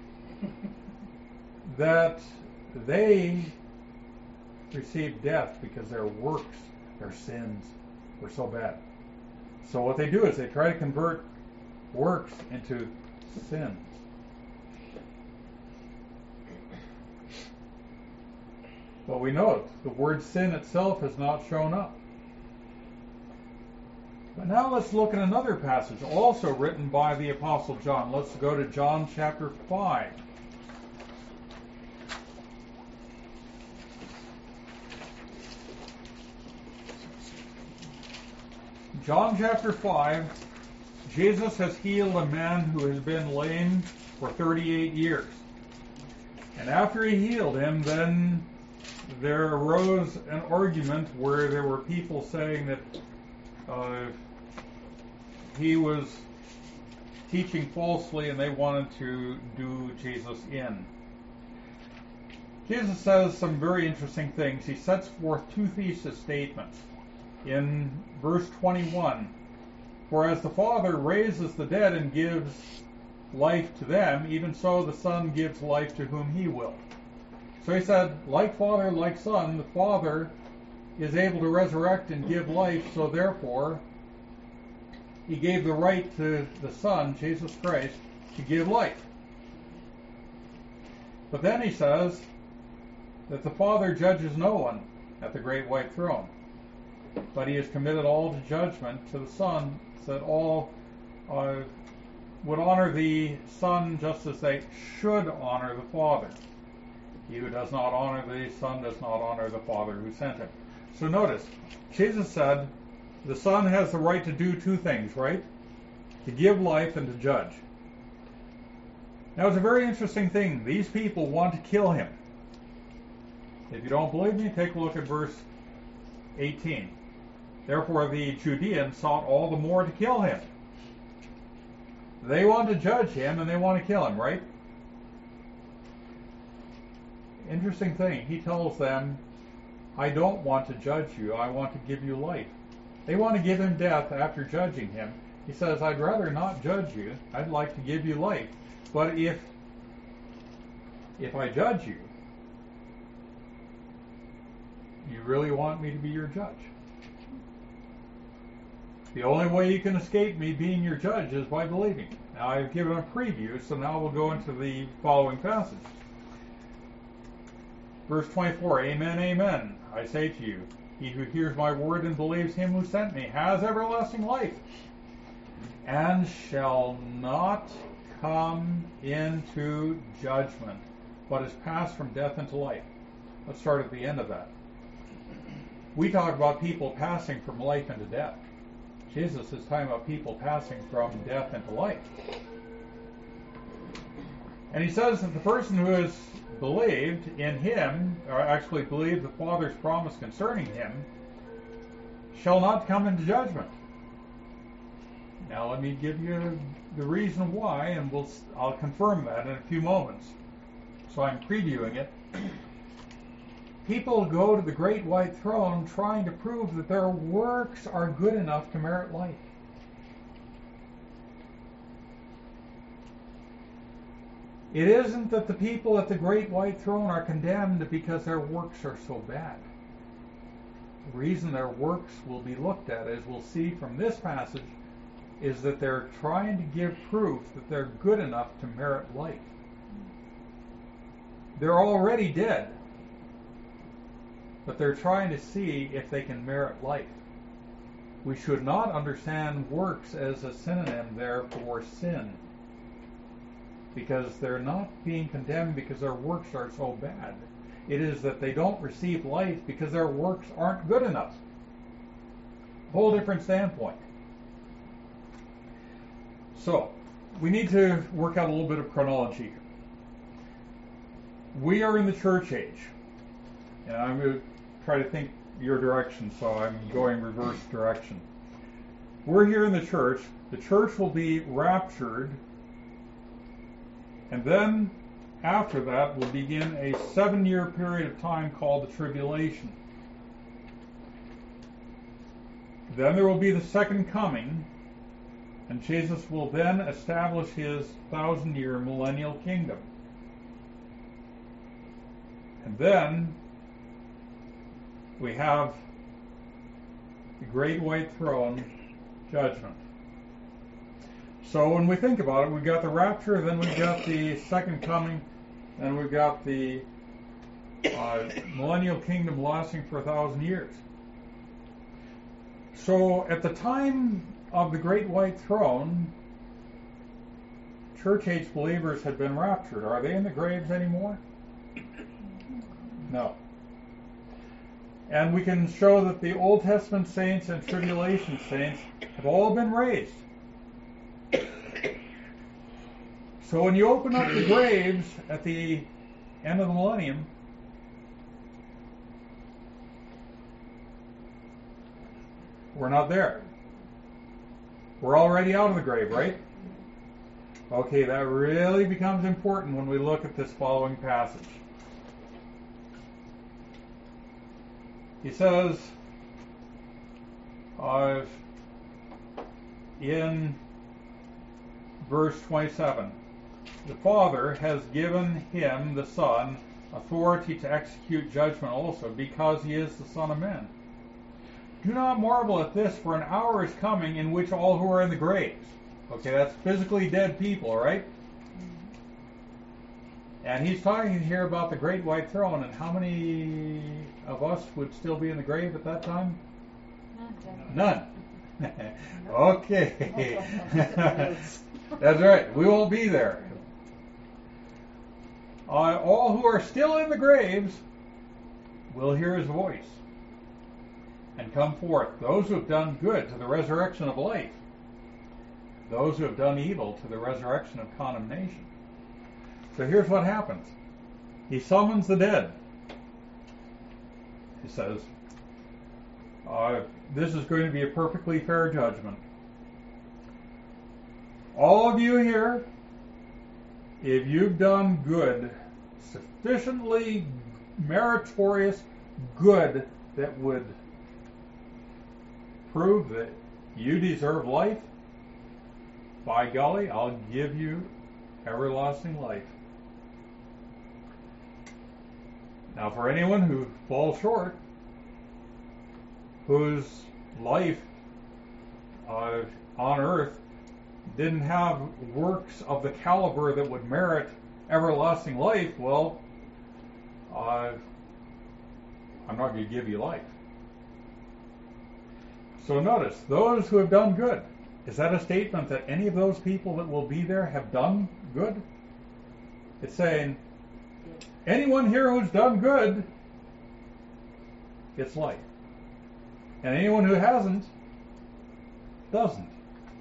that they received death because their works, their sins, were so bad. So what they do is they try to convert works into sin. But we note the word sin itself has not shown up. But now let's look at another passage, also written by the Apostle John. Let's go to John chapter five. John chapter five, Jesus has healed a man who has been lame for thirty-eight years. And after he healed him, then there arose an argument where there were people saying that uh, he was teaching falsely and they wanted to do Jesus in. Jesus says some very interesting things. He sets forth two thesis statements. In verse twenty-one, for as the Father raises the dead and gives life to them, even so the Son gives life to whom he will. So he said, like Father, like Son, the Father is able to resurrect and give life, so therefore he gave the right to the Son, Jesus Christ, to give life. But then he says that the Father judges no one at the great white throne, but he has committed all to judgment to the Son, so that all uh, would honor the Son just as they should honor the Father. He who does not honor the Son does not honor the Father who sent him. So notice, Jesus said the Son has the right to do two things, right? To give life and to judge. Now it's a very interesting thing. These people want to kill him. If you don't believe me, take a look at verse eighteen. Therefore the Judeans sought all the more to kill him. They want to judge him and they want to kill him, right? Interesting thing. He tells them, I don't want to judge you. I want to give you life. They want to give him death after judging him. He says, I'd rather not judge you. I'd like to give you life. But if if I judge you, you really want me to be your judge. The only way you can escape me being your judge is by believing. Now I've given a preview, so now we'll go into the following passage. Verse twenty-four, Amen, amen, I say to you, he who hears my word and believes him who sent me has everlasting life, and shall not come into judgment, but is passed from death into life. Let's start at the end of that. We talk about people passing from life into death. Jesus is talking about people passing from death into life. And he says that the person who has believed in him, or actually believed the Father's promise concerning him, shall not come into judgment. Now let me give you the reason why, and we'll, I'll confirm that in a few moments. So I'm previewing it. People go to the great white throne trying to prove that their works are good enough to merit life. It isn't that the people at the great white throne are condemned because their works are so bad. The reason their works will be looked at, as we'll see from this passage, is that they're trying to give proof that they're good enough to merit life. They're already dead, but they're trying to see if they can merit life. We should not understand works as a synonym there for sin. because they're not being condemned because their works are so bad. It is that they don't receive life because their works aren't good enough. Whole different standpoint. So, we need to work out a little bit of chronology here. We are in the church age. And I'm going to try to think your direction, so I'm going reverse direction. We're here in the church. The church will be raptured. And then, after that, will begin a seven-year period of time called the tribulation. Then there will be the second coming, and Jesus will then establish his thousand-year millennial kingdom. And then we have the great white throne judgment. So when we think about it, we've got the rapture, then we've got the second coming, and we've got the uh, millennial kingdom lasting for a thousand years. So at the time of the great white throne, church age believers had been raptured. Are they in the graves anymore? No. And we can show that the Old Testament saints and tribulation saints have all been raised. So when you open up the graves at the end of the millennium, we're not there. We're already out of the grave, right? Okay, that really becomes important when we look at this following passage. He says uh, in verse twenty-seven, the Father has given him, the Son, authority to execute judgment also, because he is the Son of Man. Do not marvel at this, for an hour is coming in which all who are in the graves. Okay, that's physically dead people, right? And he's talking here about the great white throne, and how many of us would still be in the grave at that time? None. Okay. That's right. We won't be there. Uh, all who are still in the graves will hear his voice and come forth. Those who have done good to the resurrection of life. Those who have done evil to the resurrection of condemnation. So here's what happens. He summons the dead. He says, uh, this is going to be a perfectly fair judgment. All of you here, if you've done good, sufficiently meritorious good that would prove that you deserve life, by golly, I'll give you everlasting life. Now, for anyone who falls short, whose life uh, on earth didn't have works of the caliber that would merit everlasting life, well, uh, I'm not going to give you life. So notice, those who have done good. Is that a statement that any of those people that will be there have done good? It's saying, anyone here who's done good gets life. And anyone who hasn't, doesn't.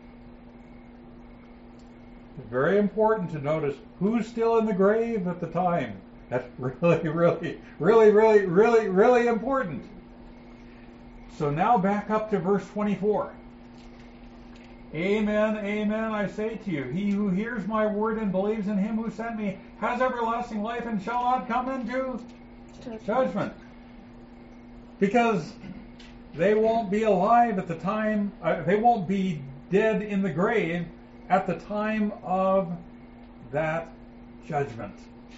It's very important to notice who's still in the grave at the time. That's really, really, really, really, really, really important. So now back up to verse twenty-four. Amen, amen, I say to you, he who hears my word and believes in him who sent me has everlasting life and shall not come into judgment. Because they won't be alive at the time, uh, they won't be dead in the grave at the time of that judgment.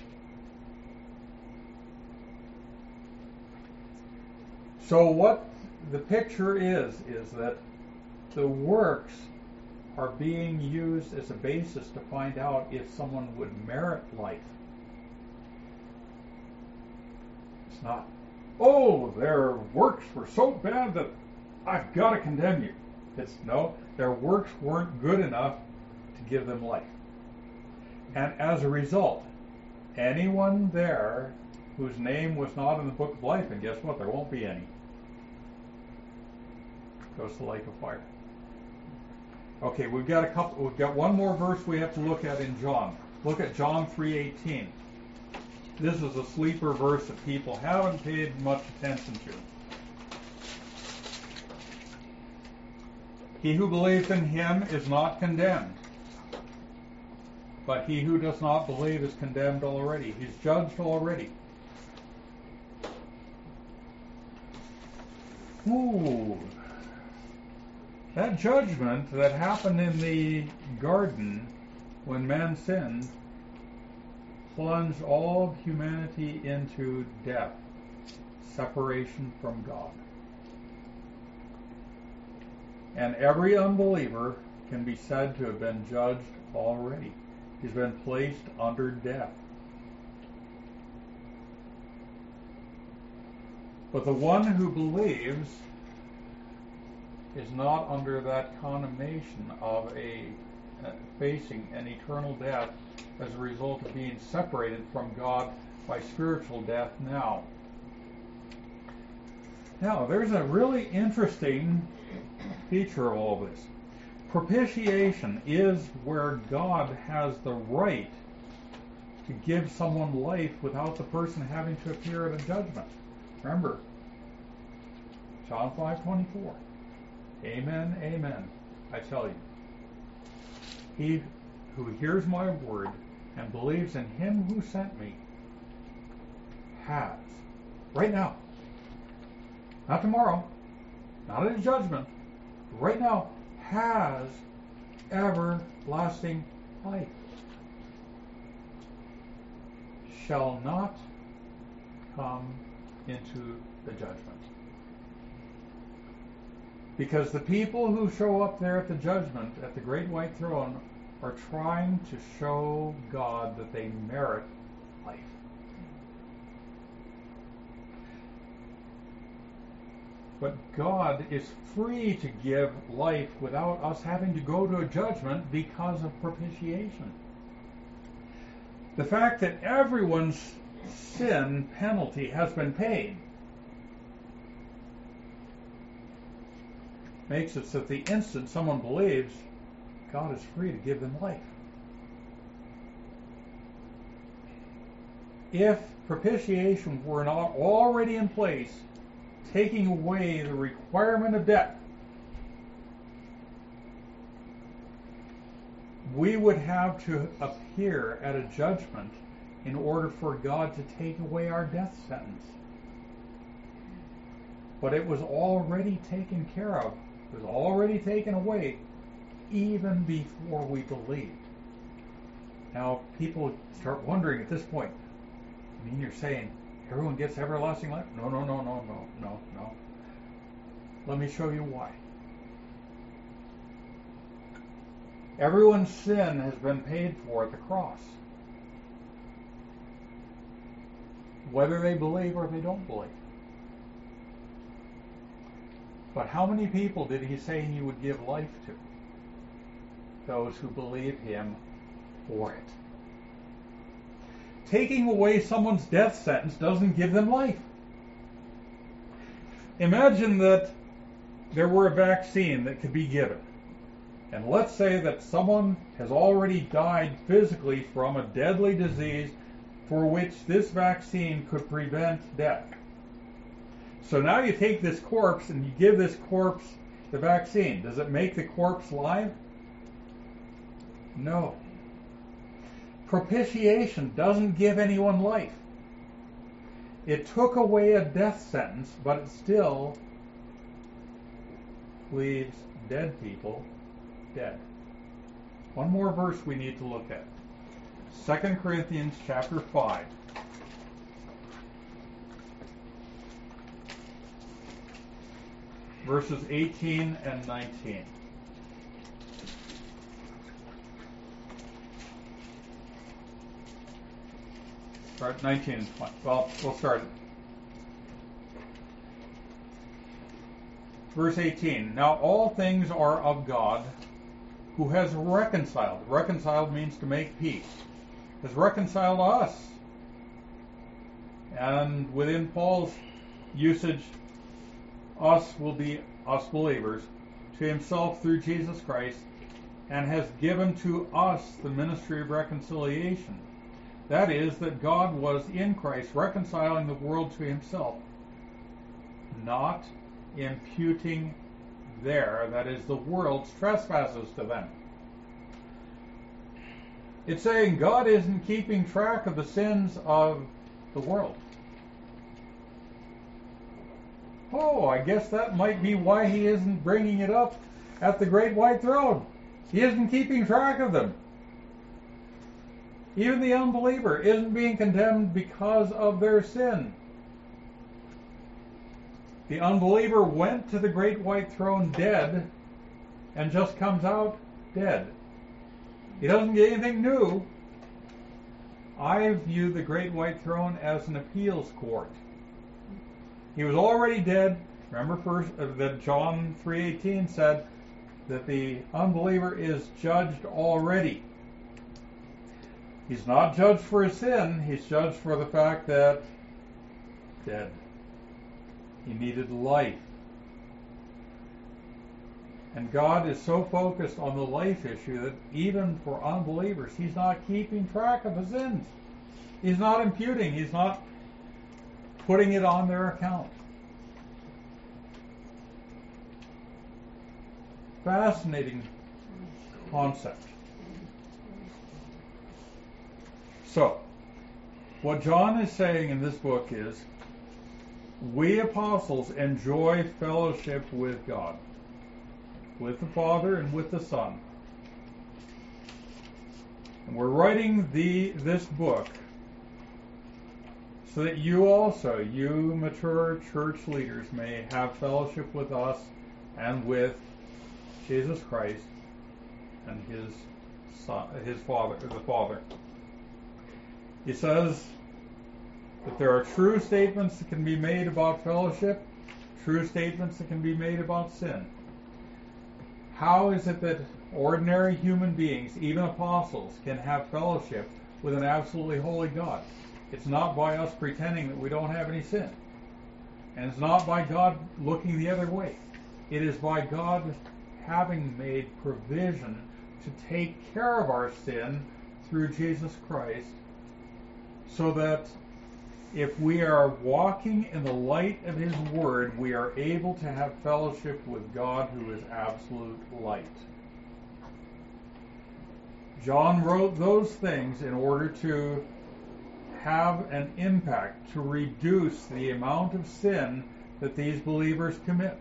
So what the picture is, is that the works are being used as a basis to find out if someone would merit life. It's not, oh, their works were so bad that I've got to condemn you. It's no, their works weren't good enough to give them life. And as a result, anyone there whose name was not in the book of life, and guess what? There won't be any, goes to the lake of fire. Okay, we've got a couple. We've got one more verse we have to look at in John. Look at John three eighteen. This is a sleeper verse that people haven't paid much attention to. He who believes in him is not condemned, but he who does not believe is condemned already. He's judged already. Ooh. That judgment that happened in the garden when man sinned plunged all of humanity into death, separation from God. And every unbeliever can be said to have been judged already. He's been placed under death. But the one who believes is not under that condemnation of a uh, facing an eternal death as a result of being separated from God by spiritual death now. Now, there's a really interesting feature of all this. Propitiation is where God has the right to give someone life without the person having to appear at a judgment. Remember, John five twenty-four. Amen, amen, I tell you. He who hears my word and believes in him who sent me has, right now, not tomorrow, not at a judgment, right now, has everlasting life. Shall not come into the judgment. Because the people who show up there at the judgment, at the great white throne, are trying to show God that they merit life. But God is free to give life without us having to go to a judgment because of propitiation. The fact that everyone's sin penalty has been paid makes it so that the instant someone believes, God is free to give them life. If propitiation were not already in place, taking away the requirement of death, we would have to appear at a judgment in order for God to take away our death sentence. But it was already taken care of. It was already taken away even before we believed. Now, people start wondering at this point, I mean, you're saying everyone gets everlasting life? No, no, no, no, no, no, no. Let me show you why. Everyone's sin has been paid for at the cross. Whether they believe or they don't believe. But how many people did he say he would give life to? Those who believe him for it. Taking away someone's death sentence doesn't give them life. Imagine that there were a vaccine that could be given. And let's say that someone has already died physically from a deadly disease for which this vaccine could prevent death. So now you take this corpse and you give this corpse the vaccine. Does it make the corpse live? No. Propitiation doesn't give anyone life. It took away a death sentence, but it still leaves dead people dead. One more verse we need to look at. Second Corinthians chapter five. Verses eighteen and nineteen. Start nineteen and twenty. Well, we'll start it. Verse eighteen. Now all things are of God, who has reconciled. Reconciled means to make peace. has reconciled us. And within Paul's usage, us will be us believers to himself through Jesus Christ, and has given to us the ministry of reconciliation. That is, that God was in Christ reconciling the world to himself, not imputing their, that is, the world's trespasses to them. It's saying God isn't keeping track of the sins of the world. Oh, I guess that might be why he isn't bringing it up at the great white throne. He isn't keeping track of them. Even the unbeliever isn't being condemned because of their sin. The unbeliever went to the great white throne dead and just comes out dead. He doesn't get anything new. I view the great white throne as an appeals court. He was already dead. Remember first uh, that John three eighteen said that the unbeliever is judged already. He's not judged for his sin. He's judged for the fact that dead. He needed life. And God is so focused on the life issue that even for unbelievers, he's not keeping track of the sins. He's not imputing. He's not putting it on their account. Fascinating concept. So, what John is saying in this book is, we apostles enjoy fellowship with God, with the Father and with the Son. And we're writing the this book so that you also, you mature church leaders, may have fellowship with us and with Jesus Christ and his son, his Father, the Father. He says that there are true statements that can be made about fellowship, true statements that can be made about sin. How is it that ordinary human beings, even apostles, can have fellowship with an absolutely holy God? It's not by us pretending that we don't have any sin. And it's not by God looking the other way. It is by God having made provision to take care of our sin through Jesus Christ, so that if we are walking in the light of his word, we are able to have fellowship with God, who is absolute light. John wrote those things in order to have an impact, to reduce the amount of sin that these believers commit.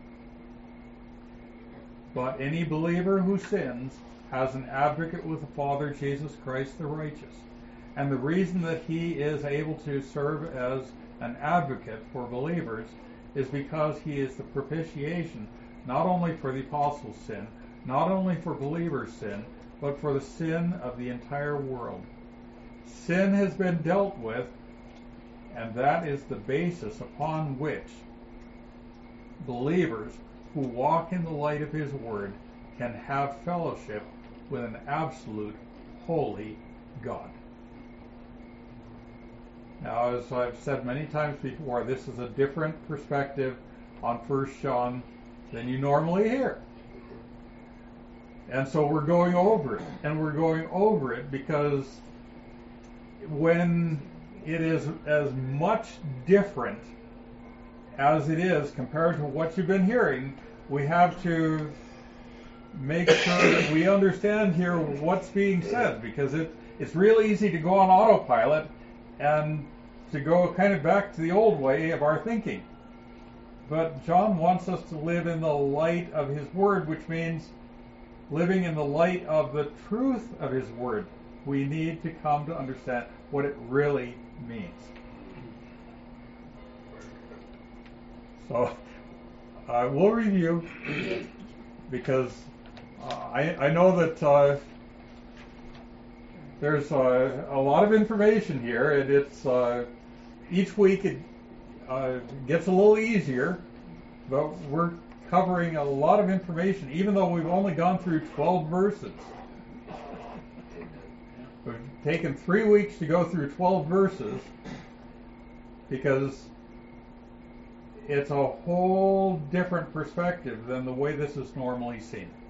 But any believer who sins has an advocate with the Father, Jesus Christ the righteous. And the reason that he is able to serve as an advocate for believers is because he is the propitiation, not only for the apostles' sin, not only for believers' sin, but for the sin of the entire world. Sin has been dealt with, and that is the basis upon which believers who walk in the light of his word can have fellowship with an absolute, holy God. Now, as I've said many times before, this is a different perspective on First John than you normally hear. And so we're going over it, and we're going over it because when it is as much different as it is compared to what you've been hearing, we have to make sure that we understand here what's being said, because it, it's real easy to go on autopilot and to go kind of back to the old way of our thinking. But John wants us to live in the light of his word, which means living in the light of the truth of his word. We need to come to understand what it really means. So uh, we'll review, because uh, I, I know that uh, there's uh, a lot of information here, and it's uh, each week it uh, gets a little easier, but we're covering a lot of information, even though we've only gone through twelve verses. We've taken three weeks to go through twelve verses because it's a whole different perspective than the way this is normally seen.